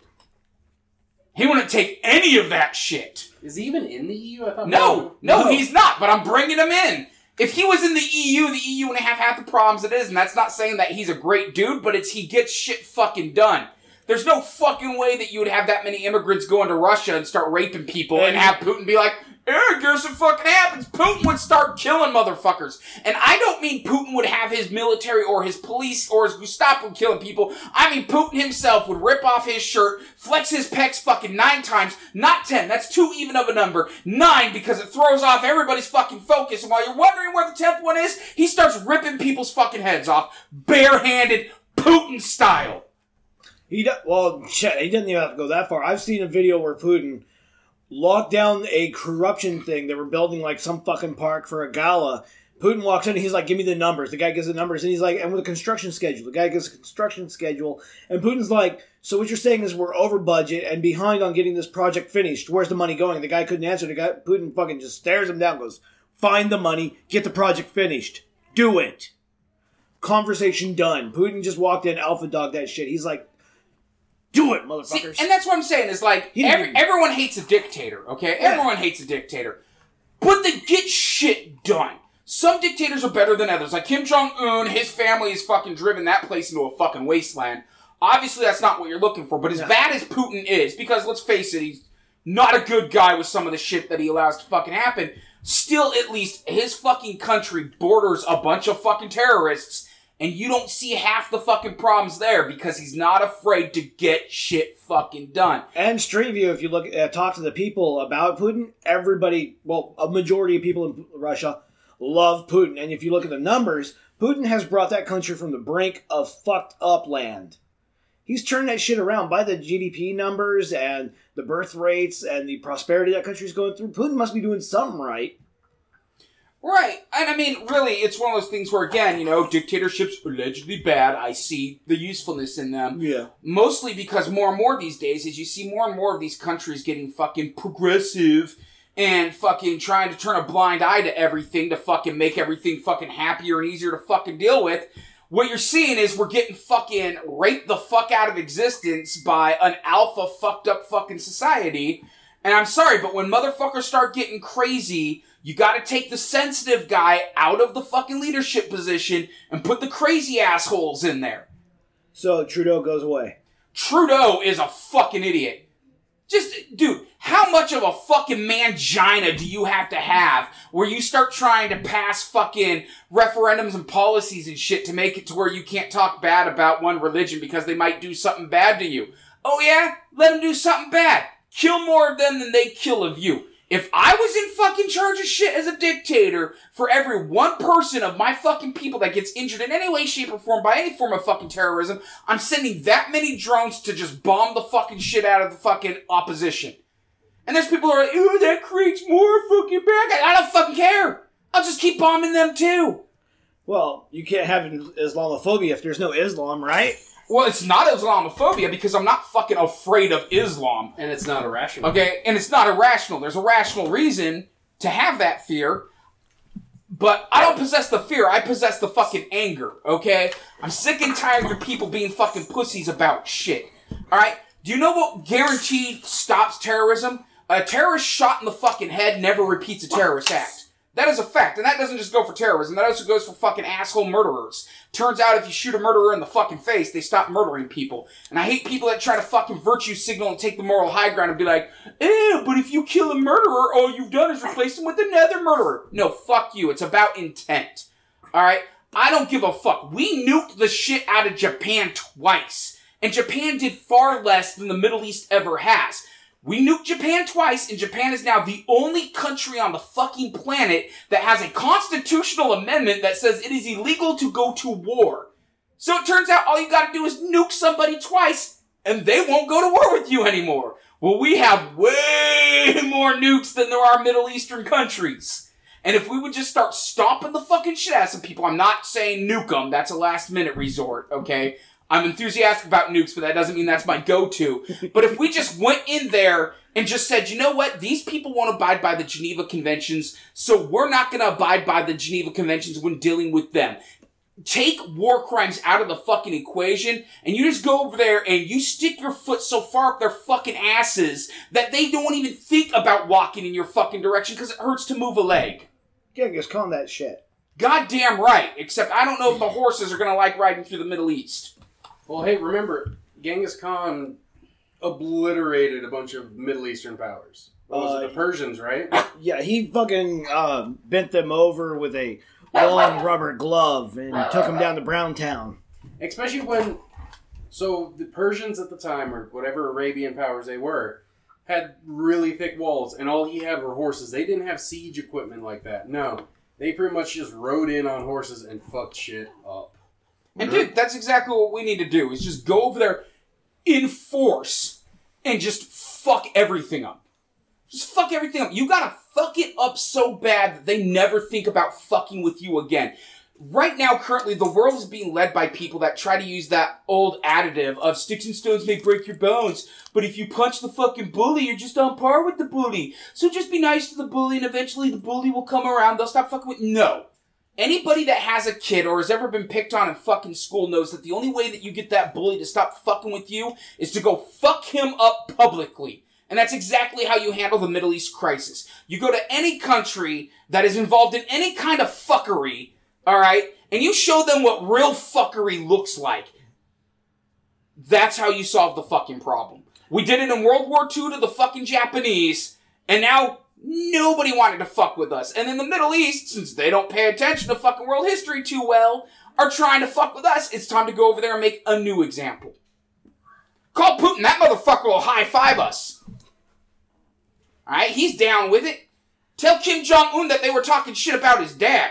[SPEAKER 4] He wouldn't take any of that shit.
[SPEAKER 1] Is he even in the E U? I thought
[SPEAKER 4] No, no,
[SPEAKER 3] No.
[SPEAKER 4] he's not, but I'm bringing him in. If he was in the E U, the E U wouldn't have half the problems it is, and that's not saying that he's a great dude, but it's he gets shit fucking done. There's no fucking way that you would have that many immigrants go into Russia and start raping people and,
[SPEAKER 3] And-
[SPEAKER 4] have Putin be like, yeah, guess it fucking happens. Putin would start killing motherfuckers. And I don't mean Putin would have his military or his police or his Gestapo killing people. I mean Putin himself would rip off his shirt, flex his pecs fucking nine times, not ten. That's too even of a number. Nine, because it throws off everybody's fucking focus. And while you're wondering where the tenth one is, he starts ripping people's fucking heads off, barehanded, Putin style.
[SPEAKER 3] He do- well, shit, he doesn't even have to go that far. I've seen a video where Putin locked down a corruption thing. They were building like some fucking park for a gala. Putin walks in and he's like, give me the numbers. The guy gives the numbers and he's like, and with a construction schedule. The guy gives a construction schedule. And Putin's like, so what you're saying is we're over budget and behind on getting this project finished. Where's the money going? The guy couldn't answer. The guy, Putin fucking just stares him down, goes, find the money, get the project finished. Do it. Conversation done. Putin just walked in, alpha dog that shit. He's like, do it,
[SPEAKER 4] See,
[SPEAKER 3] motherfuckers.
[SPEAKER 4] and that's what I'm saying is like
[SPEAKER 3] He didn't
[SPEAKER 4] every,
[SPEAKER 3] even-
[SPEAKER 4] everyone hates a dictator, okay?
[SPEAKER 3] Yeah.
[SPEAKER 4] Everyone hates a dictator, but they get shit done. Some dictators are better than others. Like Kim Jong Un, his family has fucking driven that place into a fucking wasteland. Obviously, that's not what you're looking for. But as
[SPEAKER 3] No.
[SPEAKER 4] bad as Putin is, because let's face it, he's not a good guy with some of the shit that he allows to fucking happen. Still, at least his fucking country borders a bunch of fucking terrorists. And you don't see half the fucking problems there because he's not afraid to get shit fucking done.
[SPEAKER 3] And Street View, if you look, uh, talk to the people about Putin, everybody, well, a majority of people in Russia love Putin. And if you look at the numbers, Putin has brought that country from the brink of fucked up land. He's turned that shit around by the G D P numbers and the birth rates and the prosperity that country's going through. Putin must be doing something right.
[SPEAKER 4] Right. And I mean, really, it's one of those things where, again, you know, dictatorships allegedly bad. I see the usefulness in them.
[SPEAKER 3] Yeah.
[SPEAKER 4] Mostly because more and more these days, as you see more and more of these countries getting fucking progressive and fucking trying to turn a blind eye to everything to fucking make everything fucking happier and easier to fucking deal with, what you're seeing is we're getting fucking raped the fuck out of existence by an alpha fucked up fucking society. And I'm sorry, but when motherfuckers start getting crazy, you gotta take the sensitive guy out of the fucking leadership position and put the crazy assholes in there.
[SPEAKER 3] So Trudeau goes away.
[SPEAKER 4] Trudeau is a fucking idiot. Just, dude, how much of a fucking mangina do you have to have where you start trying to pass fucking referendums and policies and shit to make it to where you can't talk bad about one religion because they might do something bad to you? Oh yeah? Let them do something bad. Kill more of them than they kill of you. If I was in fucking charge of shit as a dictator, for every one person of my fucking people that gets injured in any way, shape, or form by any form of fucking terrorism, I'm sending that many drones to just bomb the fucking shit out of the fucking opposition. And there's people who are like, ooh, that creates more fucking bad guys. I don't fucking care. I'll just keep bombing them too.
[SPEAKER 3] Well, you can't have Islamophobia if there's no Islam, right?
[SPEAKER 4] Well, it's not Islamophobia because I'm not fucking afraid of Islam.
[SPEAKER 1] And it's not irrational.
[SPEAKER 4] Okay, and it's not irrational. There's a rational reason to have that fear. But I don't possess the fear. I possess the fucking anger, okay? I'm sick and tired of people being fucking pussies about shit. Alright? Do you know what guaranteed stops terrorism? A terrorist shot in the fucking head never repeats a terrorist act. That is a fact, and that doesn't just go for terrorism, that also goes for fucking asshole murderers. Turns out if you shoot a murderer in the fucking face, they stop murdering people. And I hate people that try to fucking virtue signal and take the moral high ground and be like, eh, but if you kill a murderer, all you've done is replace him with another murderer. No, fuck you, it's about intent. Alright? I don't give a fuck. We nuked the shit out of Japan twice. And Japan did far less than the Middle East ever has. We nuked Japan twice, and Japan is now the only country on the fucking planet that has a constitutional amendment that says it is illegal to go to war. So it turns out all you gotta do is nuke somebody twice, and they won't go to war with you anymore. Well, we have way more nukes than there are Middle Eastern countries. And if we would just start stomping the fucking shit out of some people, I'm not saying nuke them, that's a last minute resort, okay? I'm enthusiastic about nukes, but that doesn't mean that's my go-to. But if we just went in there and just said, you know what, these people won't abide by the Geneva Conventions, so we're not going to abide by the Geneva Conventions when dealing with them. Take war crimes out of the fucking equation, and you just go over there and you stick your foot so far up their fucking asses that they don't even think about walking in your fucking direction because it hurts to move a leg.
[SPEAKER 3] Genghis Khan that shit.
[SPEAKER 4] Goddamn right, except I don't know if the horses are going to like riding through the Middle East.
[SPEAKER 1] Well, hey, remember, Genghis Khan obliterated a bunch of Middle Eastern powers. What was
[SPEAKER 3] Uh,
[SPEAKER 1] it, the Persians, right?
[SPEAKER 3] Yeah, he fucking uh, bent them over with a long rubber glove and took them down to Browntown.
[SPEAKER 1] Especially when... So, the Persians at the time, or whatever Arabian powers they were, had really thick walls, and all he had were horses. They didn't have siege equipment like that. No. They pretty much just rode in on horses and fucked shit up.
[SPEAKER 4] And dude, that's exactly what we need to do, is just go over there in force and just fuck everything up. Just fuck everything up. You gotta fuck it up so bad that they never think about fucking with you again. Right now, currently, the world is being led by people that try to use that old additive of sticks and stones may break your bones, but if you punch the fucking bully, you're just on par with the bully. So just be nice to the bully and eventually the bully will come around, they'll stop fucking with... No. Anybody that has a kid or has ever been picked on in fucking school knows that the only way that you get that bully to stop fucking with you is to go fuck him up publicly. And that's exactly how you handle the Middle East crisis. You go to any country that is involved in any kind of fuckery, alright, and you show them what real fuckery looks like. That's how you solve the fucking problem. We did it in World War Two to the fucking Japanese, and now... nobody wanted to fuck with us. And in the Middle East, since they don't pay attention to fucking world history too well, are trying to fuck with us, it's time to go over there and make a new example. Call Putin, that motherfucker will high-five us. Alright, he's down with it. Tell Kim Jong-un that they were talking shit about his dad.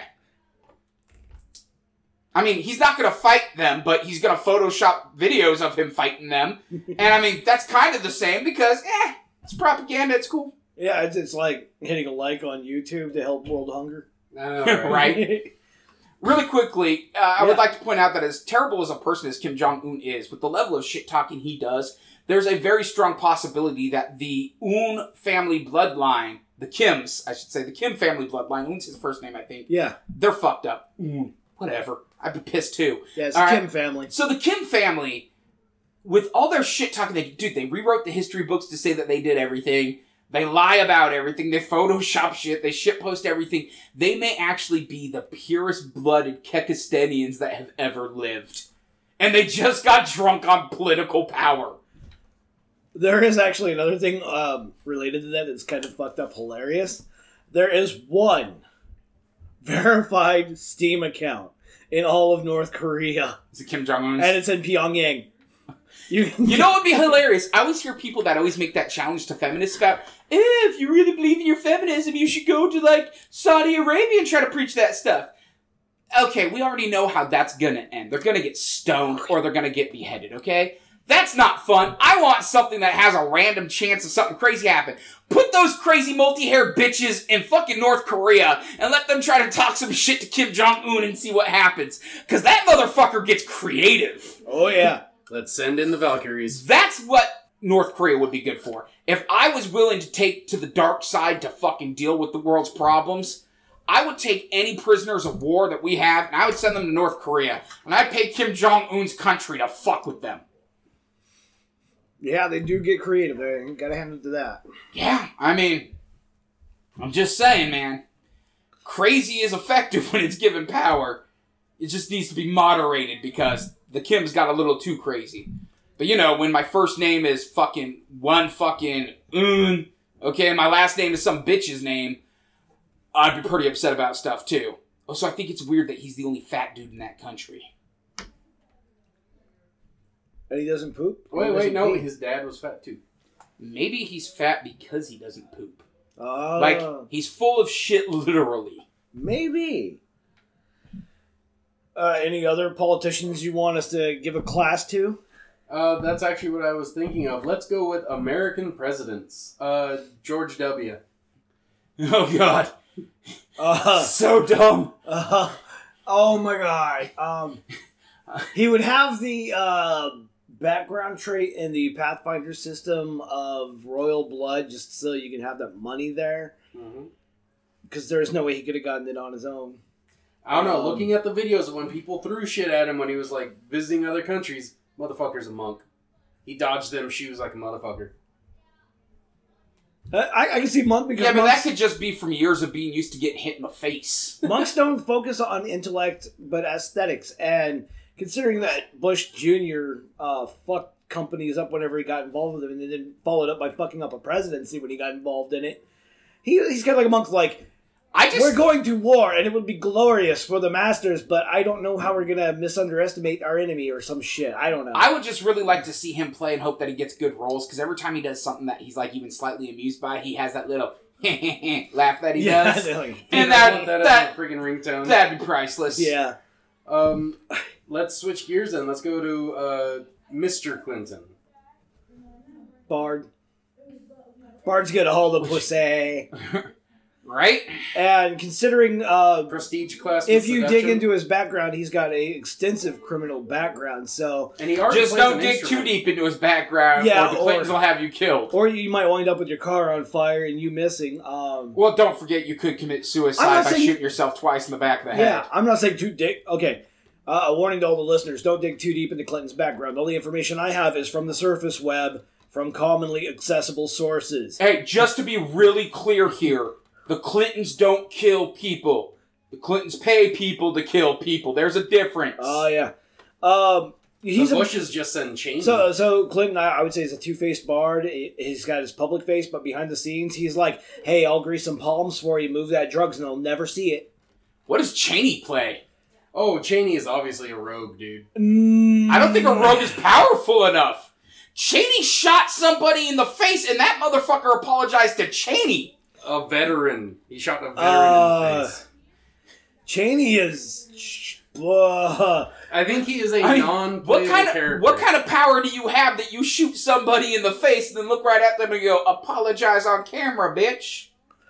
[SPEAKER 4] I mean, he's not gonna fight them, but he's gonna Photoshop videos of him fighting them. And I mean, that's kind of the same because, eh, it's propaganda, it's cool.
[SPEAKER 3] Yeah, it's, it's like hitting a like on YouTube to help world hunger.
[SPEAKER 1] I know, right?
[SPEAKER 4] Right? Really quickly, uh, I
[SPEAKER 3] Yeah.
[SPEAKER 4] would like to point out that as terrible as a person as Kim Jong-un is, with the level of shit-talking he does, there's a very strong possibility that the Un family bloodline, the Kims, I should say, the Kim family bloodline, Un's his first name, I think,
[SPEAKER 3] Yeah,
[SPEAKER 4] they're fucked up. Un, whatever. I'd be pissed too.
[SPEAKER 3] yeah, it's
[SPEAKER 4] All
[SPEAKER 3] the
[SPEAKER 4] right.
[SPEAKER 3] Kim family.
[SPEAKER 4] So the Kim family, with all their shit-talking, they, dude, they rewrote the history books to say that they did everything. They lie about everything. They Photoshop shit. They shitpost everything. They may actually be the purest-blooded Kekistanians that have ever lived. And they just got drunk on political power.
[SPEAKER 3] There is actually another thing um, related to that that's kind of fucked up hilarious. There is one verified Steam account in all of North Korea.
[SPEAKER 4] Is it Kim Jong-un's?
[SPEAKER 3] And it's in Pyongyang. You,
[SPEAKER 4] You know what would be hilarious? I always hear people that always make that challenge to feminists about, eh, if you really believe in your feminism, you should go to, like, Saudi Arabia and try to preach that stuff. Okay, we already know how that's gonna end. They're gonna get stoned or they're gonna get beheaded, okay? That's not fun. I want something that has a random chance of something crazy happen. Put those crazy multi-haired bitches in fucking North Korea and let them try to talk some shit to Kim Jong-un and see what happens. Because that motherfucker gets creative.
[SPEAKER 3] Oh, yeah.
[SPEAKER 1] Let's send in the Valkyries.
[SPEAKER 4] That's what North Korea would be good for. If I was willing to take to the dark side to fucking deal with the world's problems, I would take any prisoners of war that we have and I would send them to North Korea. And I'd pay Kim Jong-un's country to fuck with them.
[SPEAKER 3] Yeah, they do get creative. They gotta hand it to that.
[SPEAKER 4] Yeah, I mean, I'm just saying, man. Crazy is effective when it's given power. It just needs to be moderated because the Kim's got a little too crazy. But you know, when my first name is fucking one fucking un, okay, and my last name is some bitch's name, I'd be pretty upset about stuff too. Also, I think it's weird that he's the only fat dude in that country.
[SPEAKER 3] And he doesn't poop?
[SPEAKER 1] Wait,
[SPEAKER 3] He
[SPEAKER 1] wait,
[SPEAKER 3] doesn't
[SPEAKER 1] no,
[SPEAKER 3] pee?
[SPEAKER 1] his dad was fat too.
[SPEAKER 4] Maybe he's fat because he doesn't poop.
[SPEAKER 3] Oh.
[SPEAKER 4] Like, he's full of shit literally.
[SPEAKER 3] Maybe. Uh, any other politicians you want us to give a class to?
[SPEAKER 1] Uh, that's actually what I was thinking of. Let's go with American presidents. Uh, George W.
[SPEAKER 4] Oh, God.
[SPEAKER 3] Uh,
[SPEAKER 4] So dumb.
[SPEAKER 3] uh, oh, my God. Um, he would have the uh, background trait in the Pathfinder system of royal blood just so you can have that money there.
[SPEAKER 1] Mm-hmm.
[SPEAKER 3] Because there's no way he could have gotten it on his own.
[SPEAKER 1] I don't know.
[SPEAKER 3] Um,
[SPEAKER 1] looking at the videos of when people threw shit at him when he was like visiting other countries, motherfucker's a monk. He dodged them shoes like a motherfucker.
[SPEAKER 3] Uh, I, I can see monk because
[SPEAKER 4] Yeah, but
[SPEAKER 3] monks,
[SPEAKER 4] that could just be from years of being used to getting hit in the face.
[SPEAKER 3] monks don't focus on intellect but aesthetics. And considering that Bush Junior uh, fucked companies up whenever he got involved with them, and then followed up by fucking up a presidency when he got involved in it, he he's kind of like a monk. Like,
[SPEAKER 4] I just
[SPEAKER 3] we're going to war, and it would be glorious for the masters, but I don't know how we're gonna misunderestimate our enemy or some shit. I don't know.
[SPEAKER 4] I would just really like to see him play and hope that he gets good roles, because every time he does something that he's like even slightly amused by, he has that little laugh that he
[SPEAKER 3] yeah,
[SPEAKER 4] does.
[SPEAKER 3] like-
[SPEAKER 4] And
[SPEAKER 1] I
[SPEAKER 4] that,
[SPEAKER 1] want that,
[SPEAKER 4] that,
[SPEAKER 1] as a freaking ringtone.
[SPEAKER 4] that'd be priceless.
[SPEAKER 3] yeah.
[SPEAKER 1] Um, let's switch gears then. Let's go to uh, Mister Clinton.
[SPEAKER 3] Bard. Bard's gonna hold a pussy.
[SPEAKER 4] Right?
[SPEAKER 3] And considering, uh,
[SPEAKER 1] Prestige class.
[SPEAKER 3] if
[SPEAKER 1] with
[SPEAKER 3] you dig
[SPEAKER 1] seduction.
[SPEAKER 3] into his background, he's got a extensive criminal background. So,
[SPEAKER 1] and he already
[SPEAKER 4] Just
[SPEAKER 1] plays
[SPEAKER 4] don't
[SPEAKER 1] an
[SPEAKER 4] dig too
[SPEAKER 1] instrument.
[SPEAKER 4] deep into his background,
[SPEAKER 3] Yeah,
[SPEAKER 4] or the
[SPEAKER 3] or-
[SPEAKER 4] Clintons will have you killed.
[SPEAKER 3] or you might wind up with your car on fire and you missing. Um,
[SPEAKER 4] Well, don't forget you could commit
[SPEAKER 3] I'm
[SPEAKER 4] suicide
[SPEAKER 3] not
[SPEAKER 4] by
[SPEAKER 3] saying-
[SPEAKER 4] shooting yourself twice in the back of the
[SPEAKER 3] yeah,
[SPEAKER 4] head.
[SPEAKER 3] I'm not saying too dig. Okay, uh, a warning to all the listeners: don't dig too deep into Clinton's background. All the information I have is from the surface web, from commonly accessible sources.
[SPEAKER 4] Hey, just to be really clear here, the Clintons don't kill people. The Clintons pay people to kill people. There's a difference.
[SPEAKER 3] Oh yeah, um, he's
[SPEAKER 1] the
[SPEAKER 3] a,
[SPEAKER 1] Bush is just unchanged.
[SPEAKER 3] so so Clinton. I, I would say is a two-faced bard. He- He's got his public face, but behind the scenes, he's like, "Hey, I'll grease some palms for you. Move that drugs, and they'll never see it."
[SPEAKER 4] What does Cheney play?
[SPEAKER 1] oh, Cheney is obviously a rogue, dude.
[SPEAKER 4] I don't think a rogue is powerful enough. Cheney shot somebody in the face, and that motherfucker apologized to Cheney.
[SPEAKER 1] A veteran. He shot a veteran
[SPEAKER 3] Uh,
[SPEAKER 1] in the face.
[SPEAKER 3] Cheney is. Uh,
[SPEAKER 1] I think he is a
[SPEAKER 4] I mean,
[SPEAKER 1] non-playable
[SPEAKER 4] What kind
[SPEAKER 1] character.
[SPEAKER 4] of what kind of power do you have that you shoot somebody in the face and then look right at them and go, apologize on camera, bitch?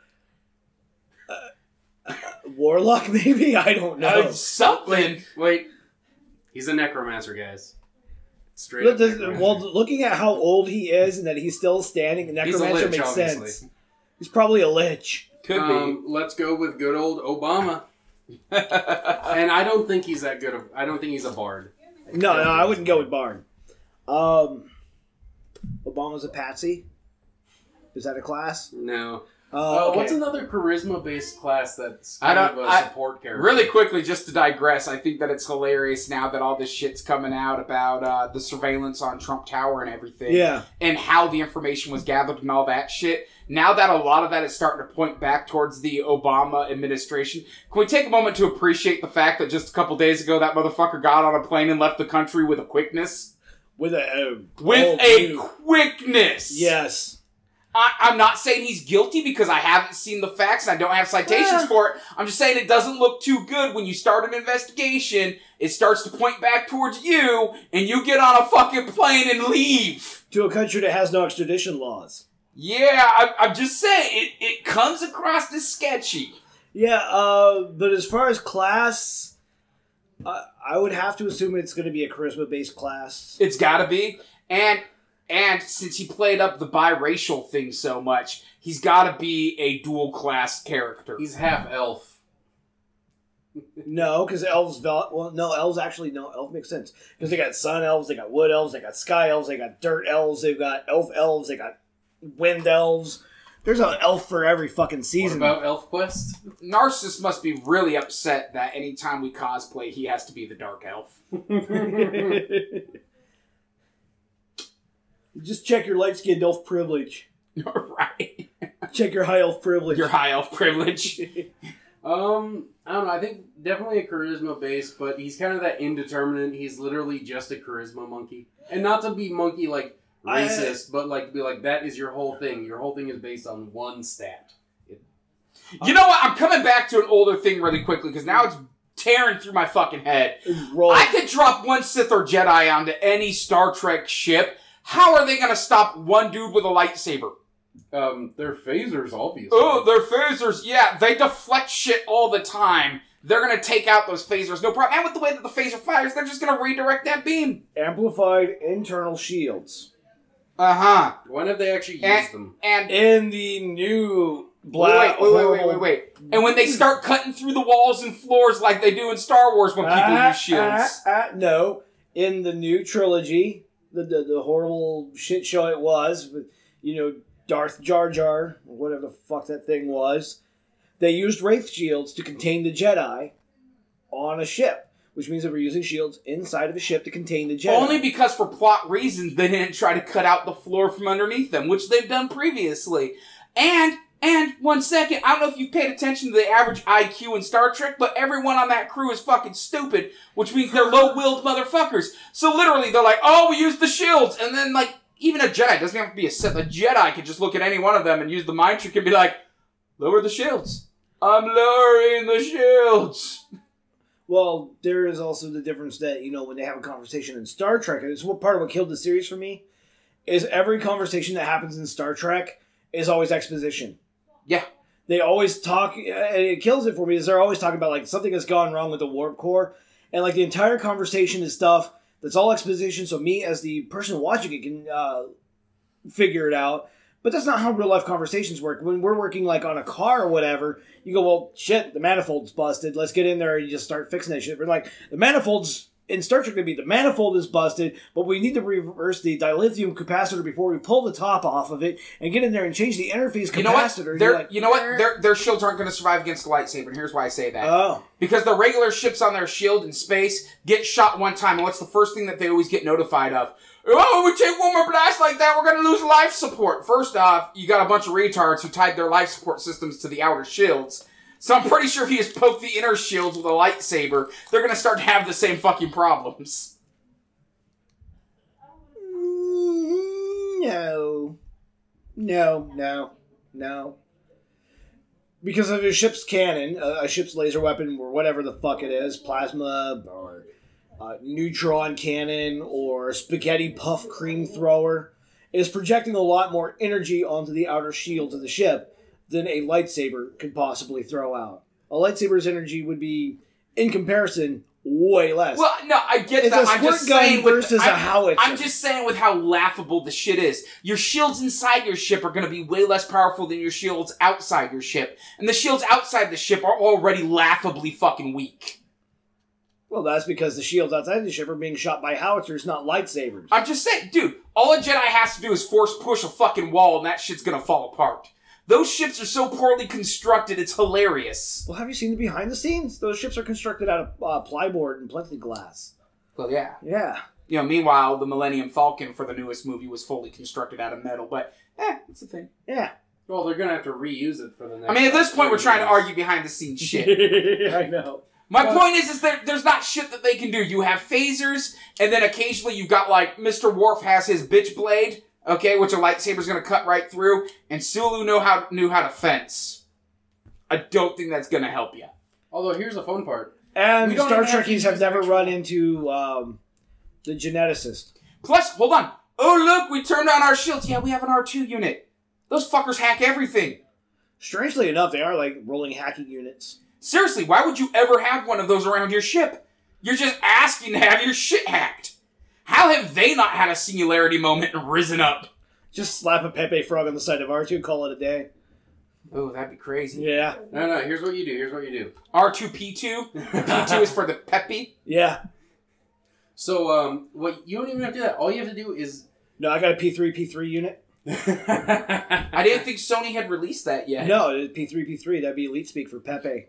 [SPEAKER 3] Warlock, maybe? I don't know.
[SPEAKER 4] Uh, something.
[SPEAKER 1] Wait, wait. He's a necromancer, guys. Straight
[SPEAKER 3] Look,
[SPEAKER 1] up
[SPEAKER 3] this-
[SPEAKER 1] necromancer.
[SPEAKER 3] well, looking at how old he is and that he's still standing,
[SPEAKER 1] He's a
[SPEAKER 3] necromancer
[SPEAKER 1] lich,
[SPEAKER 3] makes
[SPEAKER 1] obviously.
[SPEAKER 3] sense. He's probably a lich.
[SPEAKER 4] Could
[SPEAKER 1] Um, let's go with good old Obama.
[SPEAKER 4] be.
[SPEAKER 1] And I don't think he's that good. Of, I don't think he's a bard.
[SPEAKER 3] No, no, I wouldn't go with Barn. Um, Obama's a patsy. Is that a class?
[SPEAKER 1] No. Uh,
[SPEAKER 3] okay.
[SPEAKER 1] What's another charisma-based class that's
[SPEAKER 4] I
[SPEAKER 1] kind
[SPEAKER 4] don't-
[SPEAKER 1] of a
[SPEAKER 4] I-
[SPEAKER 1] support character?
[SPEAKER 4] Really quickly, just to digress, I think that it's hilarious now that all this shit's coming out about uh, the surveillance on Trump Tower and everything.
[SPEAKER 3] Yeah.
[SPEAKER 4] And how the information was gathered and all that shit. Now that a lot of that is starting to point back towards the Obama administration, can we take a moment to appreciate the fact that just a couple days ago that motherfucker got on a plane and left the country with a quickness?
[SPEAKER 3] With a... Uh,
[SPEAKER 4] With
[SPEAKER 3] oh,
[SPEAKER 4] a
[SPEAKER 3] dude.
[SPEAKER 4] quickness!
[SPEAKER 3] Yes.
[SPEAKER 4] I, I'm not saying he's guilty because I haven't seen the facts and I don't have citations
[SPEAKER 3] Eh.
[SPEAKER 4] for it. I'm just saying it doesn't look too good when you start an investigation. It starts to point back towards you, and you get on a fucking plane and leave.
[SPEAKER 3] To a country that has no extradition laws.
[SPEAKER 4] Yeah, I, I'm just saying it. It comes across as sketchy.
[SPEAKER 3] Yeah, uh, but as far as class, uh, I would have to assume it's going to be a charisma-based class.
[SPEAKER 4] It's got to be, and and since he played up the biracial thing so much, he's got to be a dual class character.
[SPEAKER 1] He's half elf.
[SPEAKER 3] No, because elves, val- well, no, elves actually, no, elf makes sense. Because they got sun elves, they got wood elves, they got sky elves, they got dirt elves, they've got elf elves, they got wind elves. There's an elf for every fucking
[SPEAKER 1] What
[SPEAKER 3] season.
[SPEAKER 1] about Elf Quest?
[SPEAKER 4] Narcissus must be really upset that anytime we cosplay, he has to be the dark elf.
[SPEAKER 3] Just check your light-skinned elf privilege.
[SPEAKER 4] Right.
[SPEAKER 3] Check your high elf privilege.
[SPEAKER 4] Your high elf privilege.
[SPEAKER 1] Um, I don't know. I think definitely a charisma base, but he's kind of that indeterminate. He's literally just a charisma monkey, and not to be monkey like racist, I, but like to be like that is your whole thing. Your whole thing is based on one stat. It,
[SPEAKER 4] You know what? I'm coming back to an older thing really quickly because now it's tearing through my fucking head.
[SPEAKER 3] Roll.
[SPEAKER 4] I could drop one Sith or Jedi onto any Star Trek ship. How are they going to stop one dude with a lightsaber?
[SPEAKER 1] Um, they're phasers, obviously.
[SPEAKER 4] Oh, they're phasers. Yeah, they deflect shit all the time. They're going to take out those phasers, no problem. And with the way that the phaser fires, they're just going to redirect that beam.
[SPEAKER 3] Amplified internal shields.
[SPEAKER 4] Uh-huh.
[SPEAKER 1] When have they actually used
[SPEAKER 4] And,
[SPEAKER 1] them?
[SPEAKER 4] and
[SPEAKER 3] In the new black...
[SPEAKER 4] wait, wait, wait, wait, wait, wait. And when they start cutting through the walls and floors like they do in Star Wars when people
[SPEAKER 3] Ah,
[SPEAKER 4] use shields.
[SPEAKER 3] ah, ah, no. In the new trilogy, the, the the horrible shit show it was, with, you know, Darth Jar Jar, or whatever the fuck that thing was, they used Wraith shields to contain the Jedi on a ship, which means they were using shields inside of a ship to contain the Jedi.
[SPEAKER 4] Only because for plot reasons they didn't try to cut out the floor from underneath them, which they've done previously. And, and, one second, I don't know if you've paid attention to the average I Q in Star Trek, but everyone on that crew is fucking stupid, which means they're low-willed motherfuckers. So literally, they're like, oh, we used the shields, and then, like, even a Jedi, it doesn't have to be a Sith, a Jedi could just look at any one of them and use the mind trick and be like, lower the shields. I'm lowering the shields.
[SPEAKER 3] Well, there is also the difference that, you know, when they have a conversation in Star Trek, and it's what part of what killed the series for me, is every conversation that happens in Star Trek is always exposition.
[SPEAKER 4] Yeah.
[SPEAKER 3] They always talk, and it kills it for me, is they're always talking about, like, something has gone wrong with the warp core, and, like, the entire conversation is stuff that's all exposition, so me, as the person watching it, can uh, figure it out. But that's not how real-life conversations work. When we're working, like, on a car or whatever, you go, well, shit, the manifold's busted. Let's get in there and you just start fixing that shit. We're like, the manifold's, in Star Trek, it'd be the manifold is busted, but we need to reverse the dilithium capacitor before we pull the top off of it and get in there and change the interface capacitor.
[SPEAKER 4] You know what?
[SPEAKER 3] And
[SPEAKER 4] They're,
[SPEAKER 3] you're like,
[SPEAKER 4] you know what? Their, their shields aren't going to survive against the lightsaber, and here's why I say that.
[SPEAKER 3] oh.
[SPEAKER 4] Because the regular ships on their shield in space get shot one time, and what's the first thing that they always get notified of? Oh, we take one more blast like that, we're going to lose life support. First off, you got a bunch of retards who tied their life support systems to the outer shields. So I'm pretty sure if you just poke the inner shields with a lightsaber, they're going to start to have the same fucking problems.
[SPEAKER 3] No. No, no, no. Because of a ship's cannon, a, a ship's laser weapon, or whatever the fuck it is, plasma, or uh, neutron cannon, or spaghetti puff cream thrower, is projecting a lot more energy onto the outer shields of the ship than a lightsaber could possibly throw out. A lightsaber's energy would be, in comparison, way less.
[SPEAKER 4] Well, no, I get
[SPEAKER 3] It's
[SPEAKER 4] that.
[SPEAKER 3] a
[SPEAKER 4] I'm
[SPEAKER 3] squirt
[SPEAKER 4] just
[SPEAKER 3] gun
[SPEAKER 4] saying with
[SPEAKER 3] versus
[SPEAKER 4] the,
[SPEAKER 3] a
[SPEAKER 4] I'm,
[SPEAKER 3] howitzer.
[SPEAKER 4] I'm just saying with how laughable the shit is. Your shields inside your ship are going to be way less powerful than your shields outside your ship. And the shields outside the ship are already laughably fucking weak.
[SPEAKER 3] Well, that's because the shields outside the ship are being shot by howitzers, not lightsabers.
[SPEAKER 4] I'm just saying, dude, all a Jedi has to do is force push a fucking wall and that shit's going to fall apart. Those ships are so poorly constructed, it's hilarious.
[SPEAKER 3] Well, have you seen the behind the scenes? Those ships are constructed out of uh, plyboard and plexiglass.
[SPEAKER 4] Well, yeah.
[SPEAKER 3] Yeah.
[SPEAKER 4] You know, meanwhile, the Millennium Falcon for the newest movie was fully constructed out of metal, but, eh, it's a thing.
[SPEAKER 3] Yeah.
[SPEAKER 1] Well, they're going to have to reuse it for the next...
[SPEAKER 4] I mean, at this point, we're trying to
[SPEAKER 1] years.
[SPEAKER 4] argue behind-the-scenes shit.
[SPEAKER 3] I know.
[SPEAKER 4] My
[SPEAKER 3] Well-
[SPEAKER 4] point is, is that there's not shit that they can do. You have phasers, and then occasionally you've got, like, Mister Worf has his bitch blade, okay, which a lightsaber's gonna cut right through, and Sulu know how, knew how to fence. I don't think that's gonna help you.
[SPEAKER 1] Although, here's the fun part.
[SPEAKER 3] And
[SPEAKER 1] We don't
[SPEAKER 3] Star
[SPEAKER 1] even have to
[SPEAKER 3] Trekkies
[SPEAKER 1] use
[SPEAKER 3] have never
[SPEAKER 1] actual-
[SPEAKER 3] run into um, the geneticist.
[SPEAKER 4] Plus, hold on. Oh, look, we turned on our shields. Yeah, we have an R two unit. Those fuckers hack everything.
[SPEAKER 3] Strangely enough, they are like rolling hacking units.
[SPEAKER 4] Seriously, why would you ever have one of those around your ship? You're just asking to have your shit hacked. How have they not had a singularity moment and risen up?
[SPEAKER 3] Just slap a Pepe frog on the side of R two, call it a day.
[SPEAKER 4] Oh, that'd be crazy.
[SPEAKER 3] Yeah.
[SPEAKER 1] No, no, here's what you do. Here's what you do.
[SPEAKER 4] R two P two. P two is for the peppy.
[SPEAKER 3] Yeah.
[SPEAKER 1] So, um, what you don't even have to do that. All you have to do is...
[SPEAKER 3] No, I got a P three P three unit.
[SPEAKER 4] I didn't think Sony had released that yet.
[SPEAKER 3] No, it's P three P three. That'd be elite speak for Pepe.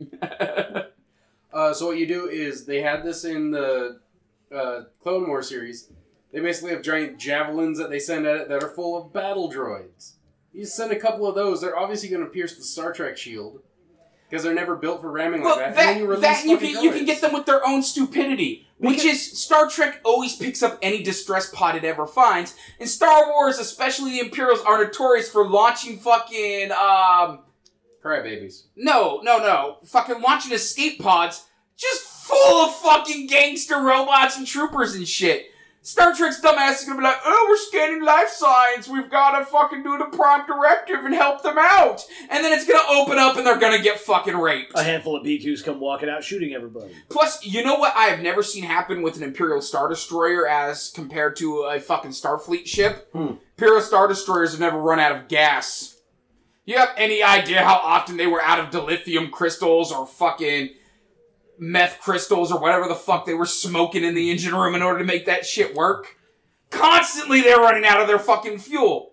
[SPEAKER 1] Uh, so what you do is, they had this in the uh, Clone Wars series. They basically have giant javelins that they send at it that are full of battle droids. You send a couple of those, they're obviously going to pierce the Star Trek shield. Because they're never built for ramming
[SPEAKER 4] Well,
[SPEAKER 1] like that.
[SPEAKER 4] that,
[SPEAKER 1] and then you release
[SPEAKER 4] that you
[SPEAKER 1] fucking
[SPEAKER 4] can you can
[SPEAKER 1] droids.
[SPEAKER 4] get them with their own stupidity, which
[SPEAKER 3] Because-
[SPEAKER 4] is Star Trek always picks up any distress pod it ever finds, and Star Wars, especially the Imperials, are notorious for launching fucking um
[SPEAKER 1] Crybabies.
[SPEAKER 4] no no no fucking launching escape pods just full of fucking gangster robots and troopers and shit. Star Trek's dumbass is gonna be like, oh, we're scanning life signs. We've gotta fucking do the prime directive and help them out. And then it's gonna open up and they're gonna get fucking raped.
[SPEAKER 3] A handful of B twos come walking out shooting everybody.
[SPEAKER 4] Plus, you know what I have never seen happen with an Imperial Star Destroyer as compared to a fucking Starfleet ship?
[SPEAKER 1] Hmm.
[SPEAKER 4] Imperial Star Destroyers have never run out of gas. You have any idea how often they were out of dilithium crystals or fucking meth crystals or whatever the fuck they were smoking in the engine room in order to make that shit work? Constantly they're running out of their fucking fuel.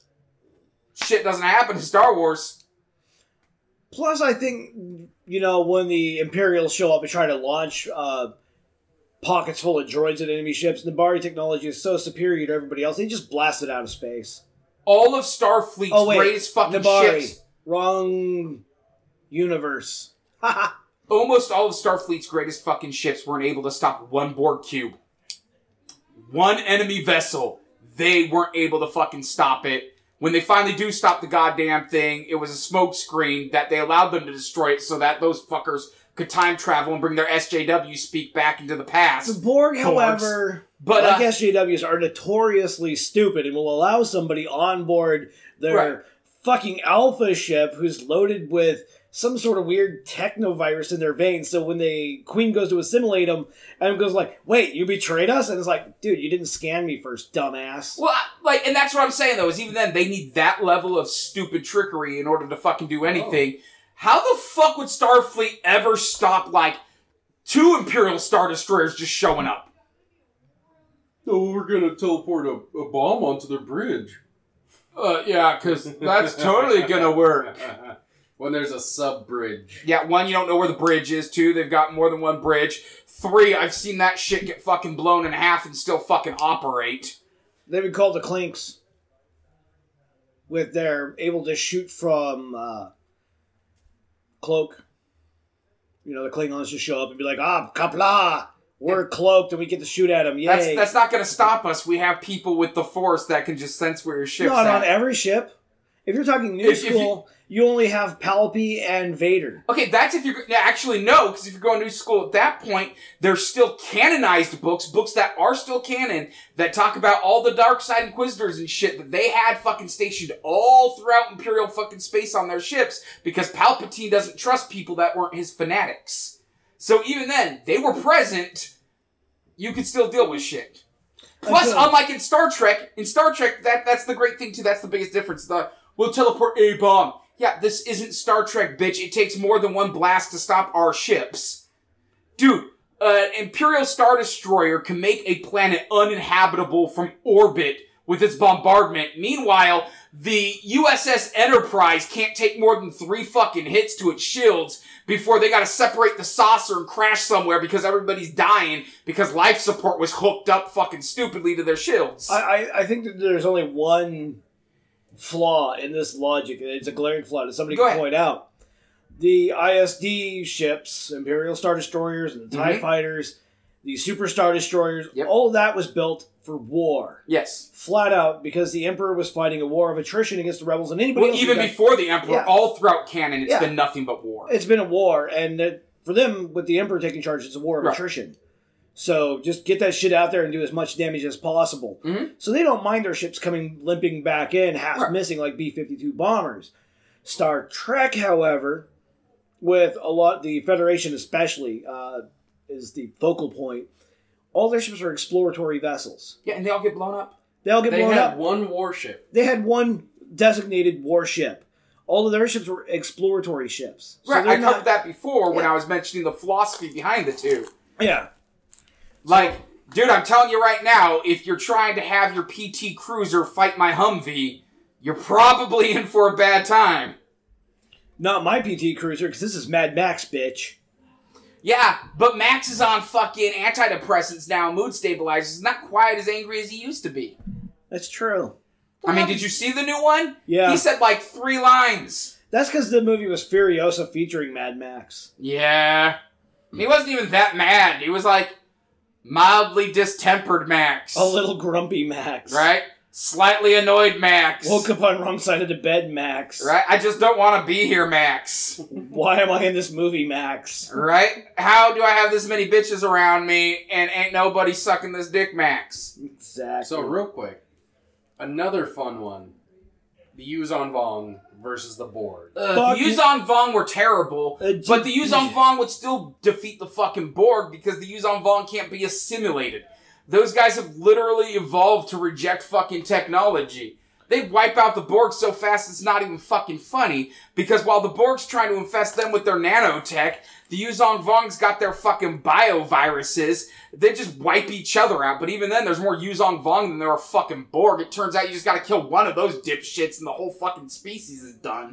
[SPEAKER 4] Shit doesn't happen in Star Wars.
[SPEAKER 3] Plus, I think, you know, when the Imperials show up and try to launch uh, pockets full of droids at enemy ships, Nabari technology is so superior to everybody else, they just blast it out of space.
[SPEAKER 4] All of Starfleet's
[SPEAKER 3] Oh, wait.
[SPEAKER 4] greatest fucking
[SPEAKER 3] Nabari.
[SPEAKER 4] ships...
[SPEAKER 3] Wrong universe. Haha.
[SPEAKER 4] Almost all of Starfleet's greatest fucking ships weren't able to stop one Borg cube. One enemy vessel. They weren't able to fucking stop it. When they finally do stop the goddamn thing, it was a smoke screen that they allowed them to destroy it so that those fuckers could time travel and bring their S J W speak back into the
[SPEAKER 3] The
[SPEAKER 4] past.
[SPEAKER 3] Borg,
[SPEAKER 4] Borgs.
[SPEAKER 3] however,
[SPEAKER 4] But,
[SPEAKER 3] like
[SPEAKER 4] uh,
[SPEAKER 3] S J Ws, are notoriously stupid and will allow somebody on board their
[SPEAKER 4] Right.
[SPEAKER 3] fucking alpha ship who's loaded with some sort of weird technovirus in their veins. So when the Queen goes to assimilate them, and goes like, "Wait, you betrayed us?" And it's like, "Dude, you didn't scan me first, dumbass."
[SPEAKER 4] Well, I- like, and that's what I'm saying though, is even then, they need that level of stupid trickery in order to fucking do anything. How the fuck would Starfleet ever stop, like, two Imperial Star Destroyers just showing up?
[SPEAKER 1] Oh, we're gonna teleport a, a bomb onto their bridge.
[SPEAKER 4] Uh, yeah, because that's totally gonna work.
[SPEAKER 1] When there's a sub-bridge.
[SPEAKER 4] Yeah, one, you don't know where the bridge is. Two, they've got more than one bridge. Three, I've seen that shit get fucking blown in half and still fucking operate.
[SPEAKER 3] They've been called the Clinks. With their able to shoot from uh, cloak. You know, the Klingons just show up and be like, "Ah, kapla! We're cloaked and we get to shoot at them. Yay!"
[SPEAKER 4] That's that's not gonna stop us. We have people with the Force that can just sense where your ship's
[SPEAKER 3] Not
[SPEAKER 4] at.
[SPEAKER 3] on every ship. If you're talking new
[SPEAKER 4] If- if
[SPEAKER 3] school, you... only have Palpy and Vader.
[SPEAKER 4] Okay, that's if you're... Actually, no, because if you're going to school at that point, there's still canonized books, books that are still canon, that talk about all the dark side Inquisitors and shit that they had fucking stationed all throughout Imperial fucking space on their ships, because Palpatine doesn't trust people that weren't his fanatics. So even then, they were present, you could still deal with shit. Plus,
[SPEAKER 3] Until-
[SPEAKER 4] unlike in Star Trek, in Star Trek, that that's the great thing too, that's the biggest difference. The, we'll teleport a bomb. Yeah, this isn't Star Trek, bitch. It takes more than one blast to stop our ships. Dude, an Imperial Star Destroyer can make a planet uninhabitable from orbit with its bombardment. Meanwhile, the U S S Enterprise can't take more than three fucking hits to its shields before they gotta separate the saucer and crash somewhere because everybody's dying because life support was hooked up fucking stupidly to their shields.
[SPEAKER 3] I, I, I think that there's only one flaw in this logic, and it's a glaring flaw that somebody
[SPEAKER 4] Go
[SPEAKER 3] can
[SPEAKER 4] ahead.
[SPEAKER 3] point out. The I S D ships, Imperial Star Destroyers, and the TIE
[SPEAKER 4] Mhm.
[SPEAKER 3] Fighters, the Super Star Destroyers,
[SPEAKER 4] Yep.
[SPEAKER 3] all of that was built for war.
[SPEAKER 4] Yes.
[SPEAKER 3] Flat out, because the Emperor was fighting a war of attrition against the rebels, and anybody
[SPEAKER 4] Well,
[SPEAKER 3] else...
[SPEAKER 4] even
[SPEAKER 3] who got-
[SPEAKER 4] before the Emperor,
[SPEAKER 3] Yeah.
[SPEAKER 4] all throughout canon, it's
[SPEAKER 3] Yeah.
[SPEAKER 4] been nothing but war.
[SPEAKER 3] It's been a war, and that, for them, with the Emperor taking charge, it's a war of
[SPEAKER 4] Right.
[SPEAKER 3] attrition. So just get that shit out there and do as much damage as possible.
[SPEAKER 4] Mhm.
[SPEAKER 3] So they don't mind their ships coming limping back in, half
[SPEAKER 4] Right.
[SPEAKER 3] missing like B fifty-two bombers. Star Trek, however, with a lot, the Federation especially, uh, is the focal point. All their ships are exploratory vessels.
[SPEAKER 4] Yeah, and they all get blown up.
[SPEAKER 3] They all get
[SPEAKER 1] They
[SPEAKER 3] blown
[SPEAKER 1] had
[SPEAKER 3] up.
[SPEAKER 1] one warship.
[SPEAKER 3] They had one designated warship. All of their ships were exploratory ships. So
[SPEAKER 4] Right,
[SPEAKER 3] they're
[SPEAKER 4] I
[SPEAKER 3] not-
[SPEAKER 4] covered that before when
[SPEAKER 3] Yeah.
[SPEAKER 4] I was mentioning the philosophy behind the two.
[SPEAKER 3] Yeah.
[SPEAKER 4] Like, dude, I'm telling you right now, if you're trying to have your P T Cruiser fight my Humvee, you're probably in for a bad time.
[SPEAKER 3] Not my P T Cruiser, because this is Mad Max, bitch.
[SPEAKER 4] Yeah, but Max is on fucking antidepressants now, mood stabilizers. He's not quite as angry as he used to be.
[SPEAKER 3] That's true.
[SPEAKER 4] I mean, did you see the new one?
[SPEAKER 3] Yeah.
[SPEAKER 4] He said like three lines.
[SPEAKER 3] That's because the movie was Furiosa featuring Mad Max.
[SPEAKER 4] Yeah. He wasn't even that mad. He was like mildly distempered Max.
[SPEAKER 3] A little grumpy Max.
[SPEAKER 4] Right? Slightly annoyed Max.
[SPEAKER 3] Woke up on wrong side of the bed, Max.
[SPEAKER 4] Right? I just don't want to be here, Max.
[SPEAKER 3] Why am I in this movie, Max?
[SPEAKER 4] Right? How do I have this many bitches around me and ain't nobody sucking this dick, Max?
[SPEAKER 3] Exactly.
[SPEAKER 1] So real quick, another fun one: the Yuzon Vong versus the Borg.
[SPEAKER 4] Uh,
[SPEAKER 3] Fuck
[SPEAKER 4] the
[SPEAKER 3] it.
[SPEAKER 4] Yuzon Vong were terrible,
[SPEAKER 3] Uh,
[SPEAKER 4] but the
[SPEAKER 3] j-
[SPEAKER 4] Yuzon Vong would still defeat the fucking Borg because the Yuzon Vong can't be assimilated. Those guys have literally evolved to reject fucking technology. They wipe out the Borg so fast it's not even fucking funny, because while the Borg's trying to infest them with their nanotech, the Yuzon Vong's got their fucking bioviruses. They just wipe each other out, but even then there's more Yuzon Vong than there are fucking Borg. It turns out you just gotta kill one of those dipshits and the whole fucking species is done.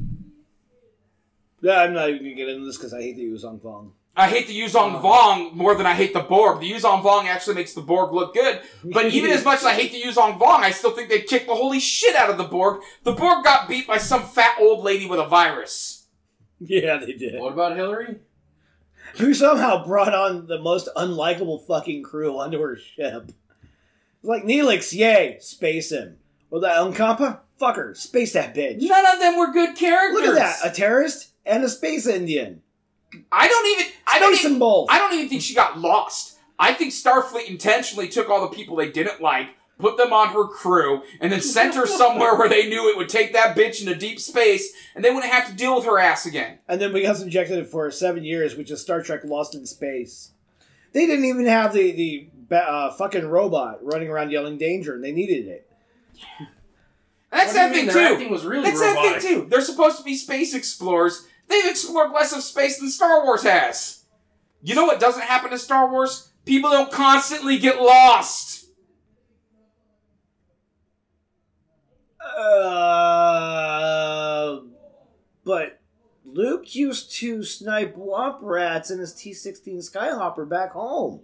[SPEAKER 3] Yeah, I'm not even going to get into this because I hate the Yuzong Vong.
[SPEAKER 4] I hate the Yuzong Vong more than I hate the Borg. The Yuzong Vong actually makes the Borg look good. But even as much as I hate the Yuzong Vong, I still think they kicked the holy shit out of the Borg. The Borg got beat by some fat old lady with a virus.
[SPEAKER 3] Yeah, they did.
[SPEAKER 1] What about Hillary?
[SPEAKER 3] Who somehow brought on the most unlikable fucking crew onto her ship. Like, Neelix, yay, space him. Well, that Uncampa? Fuck her, space that bitch.
[SPEAKER 4] None of them were good characters.
[SPEAKER 3] Look at that, a terrorist and a space Indian.
[SPEAKER 4] I don't even... I don't
[SPEAKER 3] Space
[SPEAKER 4] even,
[SPEAKER 3] them both.
[SPEAKER 4] I don't even think she got lost. I think Starfleet intentionally took all the people they didn't like, put them on her crew, and then sent her somewhere where they knew it would take that bitch into deep space, and they wouldn't have to deal with her ass again.
[SPEAKER 3] And then we got subjected for seven years, which is Star Trek Lost in Space. They didn't even have the, the uh, fucking robot running around yelling danger, and they needed it.
[SPEAKER 4] And that's
[SPEAKER 1] What do you
[SPEAKER 4] that
[SPEAKER 1] mean?
[SPEAKER 4] thing,
[SPEAKER 1] Their
[SPEAKER 4] too.
[SPEAKER 1] acting was really
[SPEAKER 4] That's
[SPEAKER 1] robotic.
[SPEAKER 4] that thing, too. They're supposed to be space explorers. They've explored less of space than Star Wars has. You know what doesn't happen in Star Wars? People don't constantly get lost.
[SPEAKER 3] Uh, but Luke used to snipe womp rats in his T sixteen Skyhopper back home.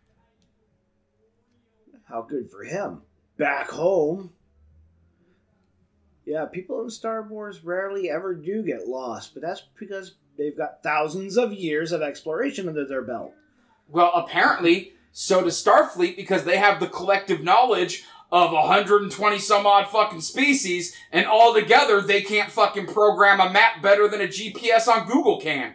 [SPEAKER 3] How good for him. Back home. Yeah, people in Star Wars rarely ever do get lost, but that's because they've got thousands of years of exploration under their belt.
[SPEAKER 4] Well, apparently, so does Starfleet because they have the collective knowledge of one hundred twenty some odd fucking species, and all together they can't fucking program a map better than a G P S on Google can.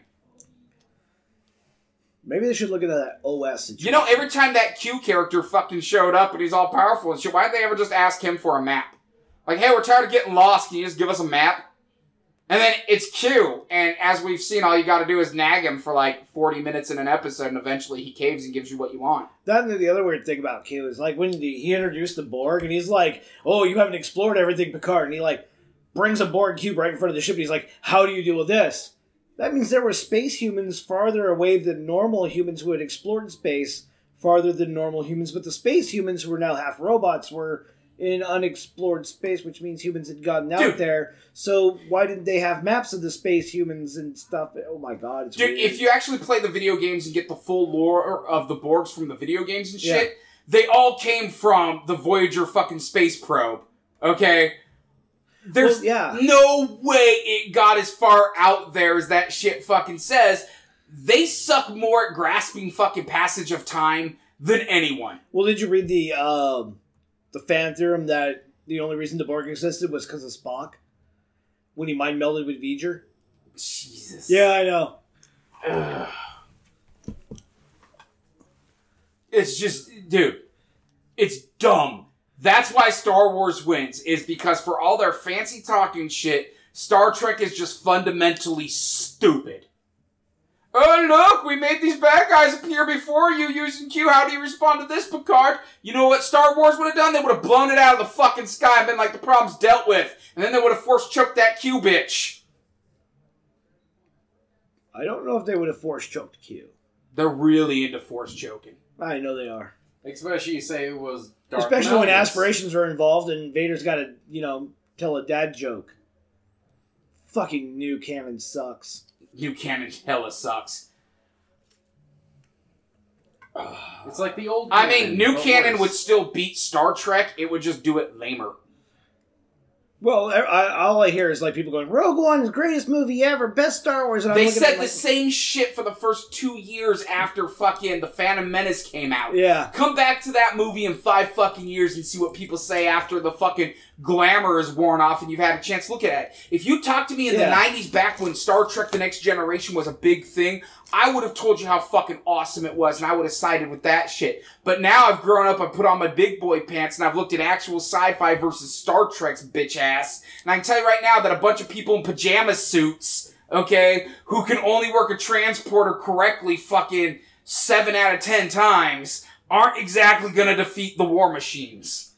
[SPEAKER 3] Maybe they should look into that O S situation.
[SPEAKER 4] You know, every time that Q character fucking showed up and he's all powerful and shit, why didn't they ever just ask him for a map? Like, hey, we're tired of getting lost, can you just give us a map? And then it's Q, and as we've seen, all you gotta do is nag him for like forty minutes in an episode, and eventually he caves and gives you what you want.
[SPEAKER 3] That and the other weird thing about Q is like when the, he introduced the Borg and he's like, "Oh, you haven't explored everything, Picard," and he like brings a Borg cube right in front of the ship. And he's like, "How do you deal with this?" That means there were space humans farther away than normal humans who had explored space farther than normal humans, but the space humans who were now half robots were in unexplored space, which means humans had gotten out
[SPEAKER 4] Dude.
[SPEAKER 3] there. So why didn't they have maps of the space humans and stuff? Oh my god, it's
[SPEAKER 4] Dude,
[SPEAKER 3] weird.
[SPEAKER 4] if you actually play the video games and get the full lore of the Borgs from the video games and
[SPEAKER 3] Yeah.
[SPEAKER 4] shit, they all came from the Voyager fucking space probe. Okay? There's
[SPEAKER 3] Well, yeah.
[SPEAKER 4] no way it got as far out there as that shit fucking says. They suck more at grasping fucking passage of time than anyone.
[SPEAKER 3] Well, did you read the um, the fan theorem that the only reason the Borg existed was because of Spock? When he mind melded with V'ger?
[SPEAKER 4] Jesus.
[SPEAKER 3] Yeah, I know.
[SPEAKER 4] Ugh. It's just, dude, it's dumb. That's why Star Wars wins, is because for all their fancy talking shit, Star Trek is just fundamentally stupid. Oh, look, we made these bad guys appear before you using Q. How do you respond to this, Picard? You know what Star Wars would have done? They would have blown it out of the fucking sky and been like, the problem's dealt with. And then they would have force choked that Q bitch.
[SPEAKER 3] I don't know if they would have force choked Q.
[SPEAKER 4] They're really into force choking.
[SPEAKER 3] I know they are.
[SPEAKER 1] Especially say it was Dark
[SPEAKER 3] Especially when
[SPEAKER 1] Malgus.
[SPEAKER 3] aspirations are involved and Vader's got to, you know, tell a dad joke. Fucking new canon sucks.
[SPEAKER 4] New canon hella sucks.
[SPEAKER 1] It's like the old.
[SPEAKER 4] I mean, new
[SPEAKER 1] but
[SPEAKER 4] canon
[SPEAKER 1] worse.
[SPEAKER 4] would still beat Star Trek. It would just do it lamer.
[SPEAKER 3] Well, I, I, all I hear is like people going, Rogue One is the greatest movie ever, best Star Wars. And I'm
[SPEAKER 4] They
[SPEAKER 3] looking
[SPEAKER 4] said
[SPEAKER 3] at it
[SPEAKER 4] the
[SPEAKER 3] like,
[SPEAKER 4] same shit for the first two years after fucking The Phantom Menace came out.
[SPEAKER 3] Yeah.
[SPEAKER 4] Come back to that movie in five fucking years and see what people say after the fucking glamour is worn off and you've had a chance to look at it. If you talked to me in
[SPEAKER 3] Yeah.
[SPEAKER 4] the nineties back when Star Trek The Next Generation was a big thing, I would have told you how fucking awesome it was and I would have sided with that shit. But now I've grown up, I've put on my big boy pants and I've looked at actual sci-fi versus Star Trek's bitch ass. And I can tell you right now that a bunch of people in pajama suits, okay, who can only work a transporter correctly fucking seven out of ten times, aren't exactly gonna defeat the war machines.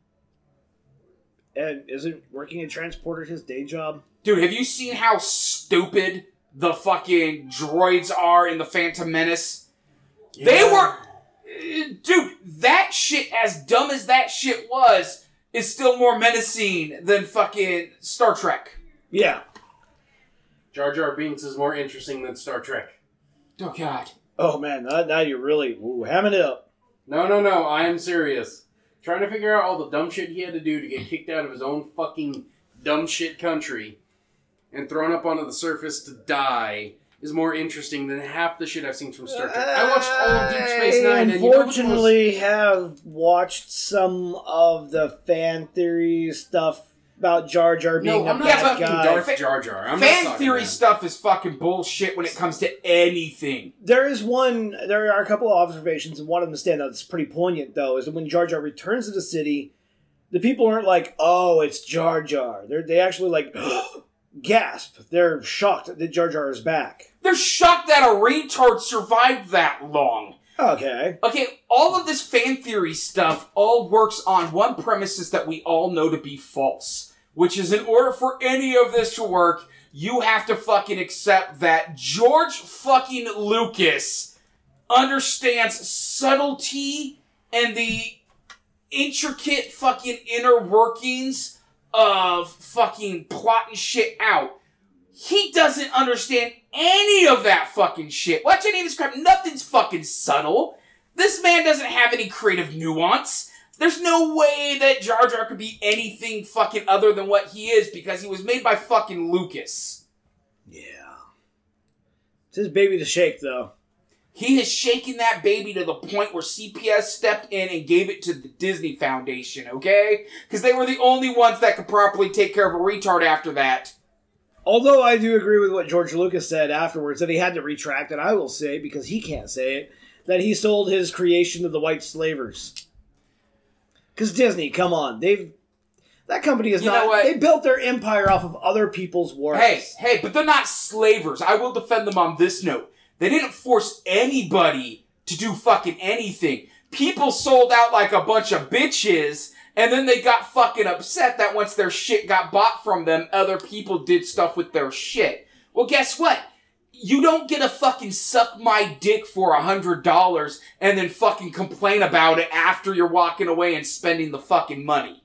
[SPEAKER 3] And isn't working a transporter his day job?
[SPEAKER 4] Dude, have you seen how stupid the fucking droids are in the Phantom Menace? They were... uh, Dude, that shit, as dumb as that shit was, is still more menacing than fucking Star Trek.
[SPEAKER 3] Yeah.
[SPEAKER 1] Jar Jar Binks is more interesting than Star Trek.
[SPEAKER 4] Oh, God.
[SPEAKER 3] Oh, man, now, now you're really ooh, hamming it up.
[SPEAKER 1] No, no, no. I am serious. Trying to figure out all the dumb shit he had to do to get kicked out of his own fucking dumb shit country and thrown up onto the surface to die is more interesting than half the shit I've seen from Star Trek. I watched all of Deep Space Nine,
[SPEAKER 3] I
[SPEAKER 1] and you know which one was-
[SPEAKER 3] unfortunately have watched some of the fan theory stuff about Jar Jar being
[SPEAKER 1] No,
[SPEAKER 3] a
[SPEAKER 1] I'm not
[SPEAKER 3] bad
[SPEAKER 1] talking
[SPEAKER 3] guy.
[SPEAKER 1] Darth Jar Jar. I'm not
[SPEAKER 4] Fan
[SPEAKER 1] talking
[SPEAKER 4] theory
[SPEAKER 1] that.
[SPEAKER 4] stuff is fucking bullshit when it comes to anything.
[SPEAKER 3] There is one, there are a couple of observations, and one of them stand out that's pretty poignant, though, is that when Jar Jar returns to the city, the people aren't like, oh, it's Jar Jar. They're, they actually, like, gasp. They're shocked that Jar Jar is back.
[SPEAKER 4] They're shocked that a retard survived that long.
[SPEAKER 3] Okay.
[SPEAKER 4] Okay, all of this fan theory stuff all works on one premises that we all know to be false, which is in order for any of this to work, you have to fucking accept that George fucking Lucas understands subtlety and the intricate fucking inner workings of fucking plotting shit out. He doesn't understand any of that fucking shit. Watch any of this crap. Nothing's fucking subtle. This man doesn't have any creative nuance. There's no way that Jar Jar could be anything fucking other than what he is because he was made by fucking Lucas.
[SPEAKER 3] Yeah. It's his baby to shake, though.
[SPEAKER 4] He has shaken that baby to the point where C P S stepped in and gave it to the Disney Foundation, okay? Because they were the only ones that could properly take care of a retard after that.
[SPEAKER 3] Although I do agree with what George Lucas said afterwards, that he had to retract, and I will say, because he can't say it, that he sold his creation to the white slavers. Because Disney, come on, they've... That company is
[SPEAKER 4] You
[SPEAKER 3] not...
[SPEAKER 4] know what?
[SPEAKER 3] They built their empire off of other people's works.
[SPEAKER 4] Hey, hey, but they're not slavers. I will defend them on this note. They didn't force anybody to do fucking anything. People sold out like a bunch of bitches, and then they got fucking upset that once their shit got bought from them, other people did stuff with their shit. Well, guess what? you don't get to fucking suck my dick for a hundred dollars and then fucking complain about it after you're walking away and spending the fucking money.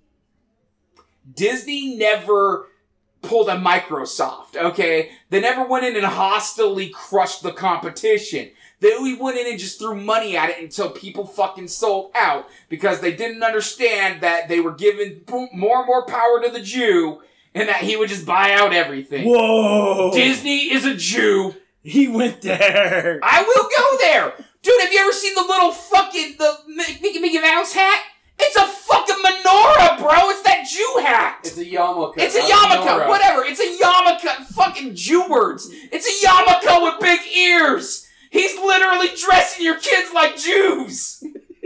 [SPEAKER 4] Disney never pulled a Microsoft, okay? They never went in and hostilely crushed the competition. They went in and just threw money at it until people fucking sold out because they didn't understand that they were giving more and more power to the Jew and that he would just buy out everything.
[SPEAKER 3] Whoa!
[SPEAKER 4] Disney is a Jew.
[SPEAKER 3] He went there.
[SPEAKER 4] I will go there. Dude, have you ever seen the little fucking, the Mickey Mickey Mouse hat? It's a fucking menorah, bro. It's that Jew hat.
[SPEAKER 1] It's a yarmulke.
[SPEAKER 4] It's a
[SPEAKER 1] not
[SPEAKER 4] yarmulke.
[SPEAKER 1] menorah.
[SPEAKER 4] Whatever. It's a yarmulke. Fucking Jew words. It's a yarmulke with big ears. He's literally dressing your kids like Jews.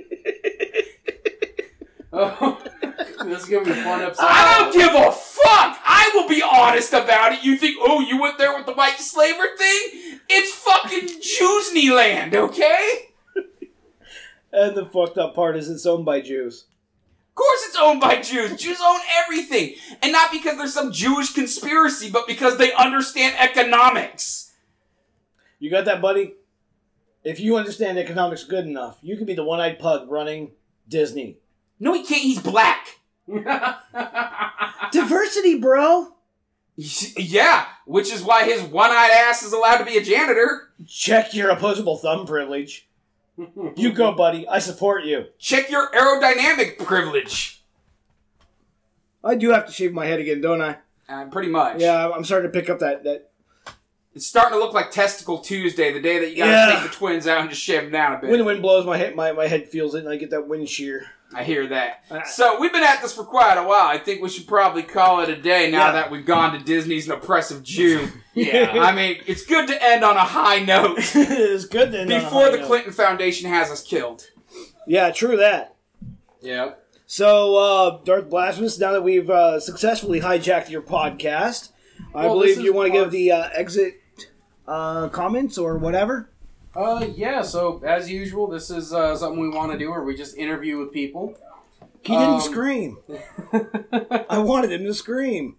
[SPEAKER 1] Oh, this is gonna be a fun episode.
[SPEAKER 4] I don't give a fuck. I will be honest about it. You think, oh, you went there with the white slaver thing? It's fucking Jewsney land, okay?
[SPEAKER 3] And the fucked up part is it's owned by Jews.
[SPEAKER 4] Of course it's owned by Jews. Jews own everything. And not because there's some Jewish conspiracy, but because they understand economics.
[SPEAKER 3] You got that, buddy? If you understand economics good enough, you could be the one-eyed pug running Disney.
[SPEAKER 4] No, he can't. He's black.
[SPEAKER 3] Diversity, bro!
[SPEAKER 4] Yeah, which is why his one-eyed ass is allowed to be a janitor.
[SPEAKER 3] Check your opposable thumb privilege. You go, buddy. I support you.
[SPEAKER 4] Check your aerodynamic privilege.
[SPEAKER 3] I do have to shave my head again, don't I?
[SPEAKER 4] Uh, pretty much.
[SPEAKER 3] Yeah, I'm starting to pick up that... that...
[SPEAKER 4] It's starting to look like Testicle Tuesday, the day that you gotta
[SPEAKER 3] Yeah.
[SPEAKER 4] take the twins out and just shave them down a bit.
[SPEAKER 3] When the wind blows, my head, my, my head feels it, and I get that wind shear.
[SPEAKER 4] I hear that.
[SPEAKER 3] Uh,
[SPEAKER 4] So, we've been at this for quite a while. I think we should probably call it a day now
[SPEAKER 3] Yeah.
[SPEAKER 4] that we've gone to Disney's an oppressive Jew.
[SPEAKER 1] Yeah.
[SPEAKER 4] I mean, it's good to end on a high note
[SPEAKER 3] It's good then.
[SPEAKER 4] before the Clinton Foundation has us killed.
[SPEAKER 3] Yeah, true that.
[SPEAKER 1] Yeah.
[SPEAKER 3] So, uh, Darth Blasphemous, now that we've uh, successfully hijacked your podcast, I
[SPEAKER 1] Well,
[SPEAKER 3] believe
[SPEAKER 1] this
[SPEAKER 3] you
[SPEAKER 1] is
[SPEAKER 3] want to
[SPEAKER 1] our-
[SPEAKER 3] give the uh, exit uh, comments or whatever.
[SPEAKER 1] Uh, yeah. So as usual, this is uh, something we want to do, where we just interview with people.
[SPEAKER 3] He didn't
[SPEAKER 1] Um,
[SPEAKER 3] scream. I wanted him to scream.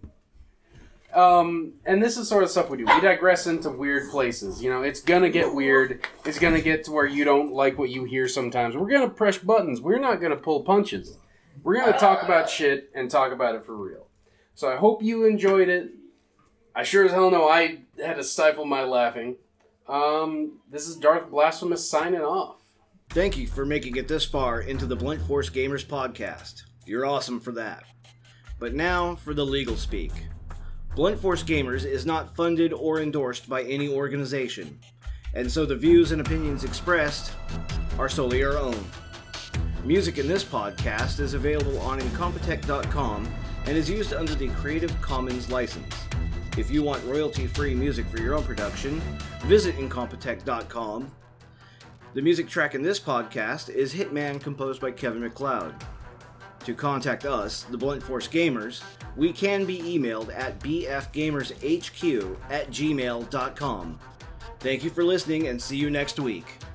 [SPEAKER 1] Um, and this is sort of stuff we do. We digress into weird places. You know, it's gonna get weird. It's gonna get to where you don't like what you hear sometimes. We're gonna press buttons. We're not gonna pull punches. We're gonna talk about shit and talk about it for real. So I hope you enjoyed it. I sure as hell know I had to stifle my laughing. Um, this is Darth Blasphemous signing off.
[SPEAKER 3] Thank you for making it this far into the Blunt Force Gamers podcast. You're awesome for that. But now for the legal speak. Blunt Force Gamers is not funded or endorsed by any organization, and so the views and opinions expressed are solely our own. Music in this podcast is available on incompetech dot com and is used under the Creative Commons license. If you want royalty-free music for your own production, visit incompetech dot com. The music track in this podcast is Hitman, composed by Kevin MacLeod. To contact us, the Blunt Force Gamers, we can be emailed at b f gamers h q at gmail dot com. Thank you for listening and see you next week.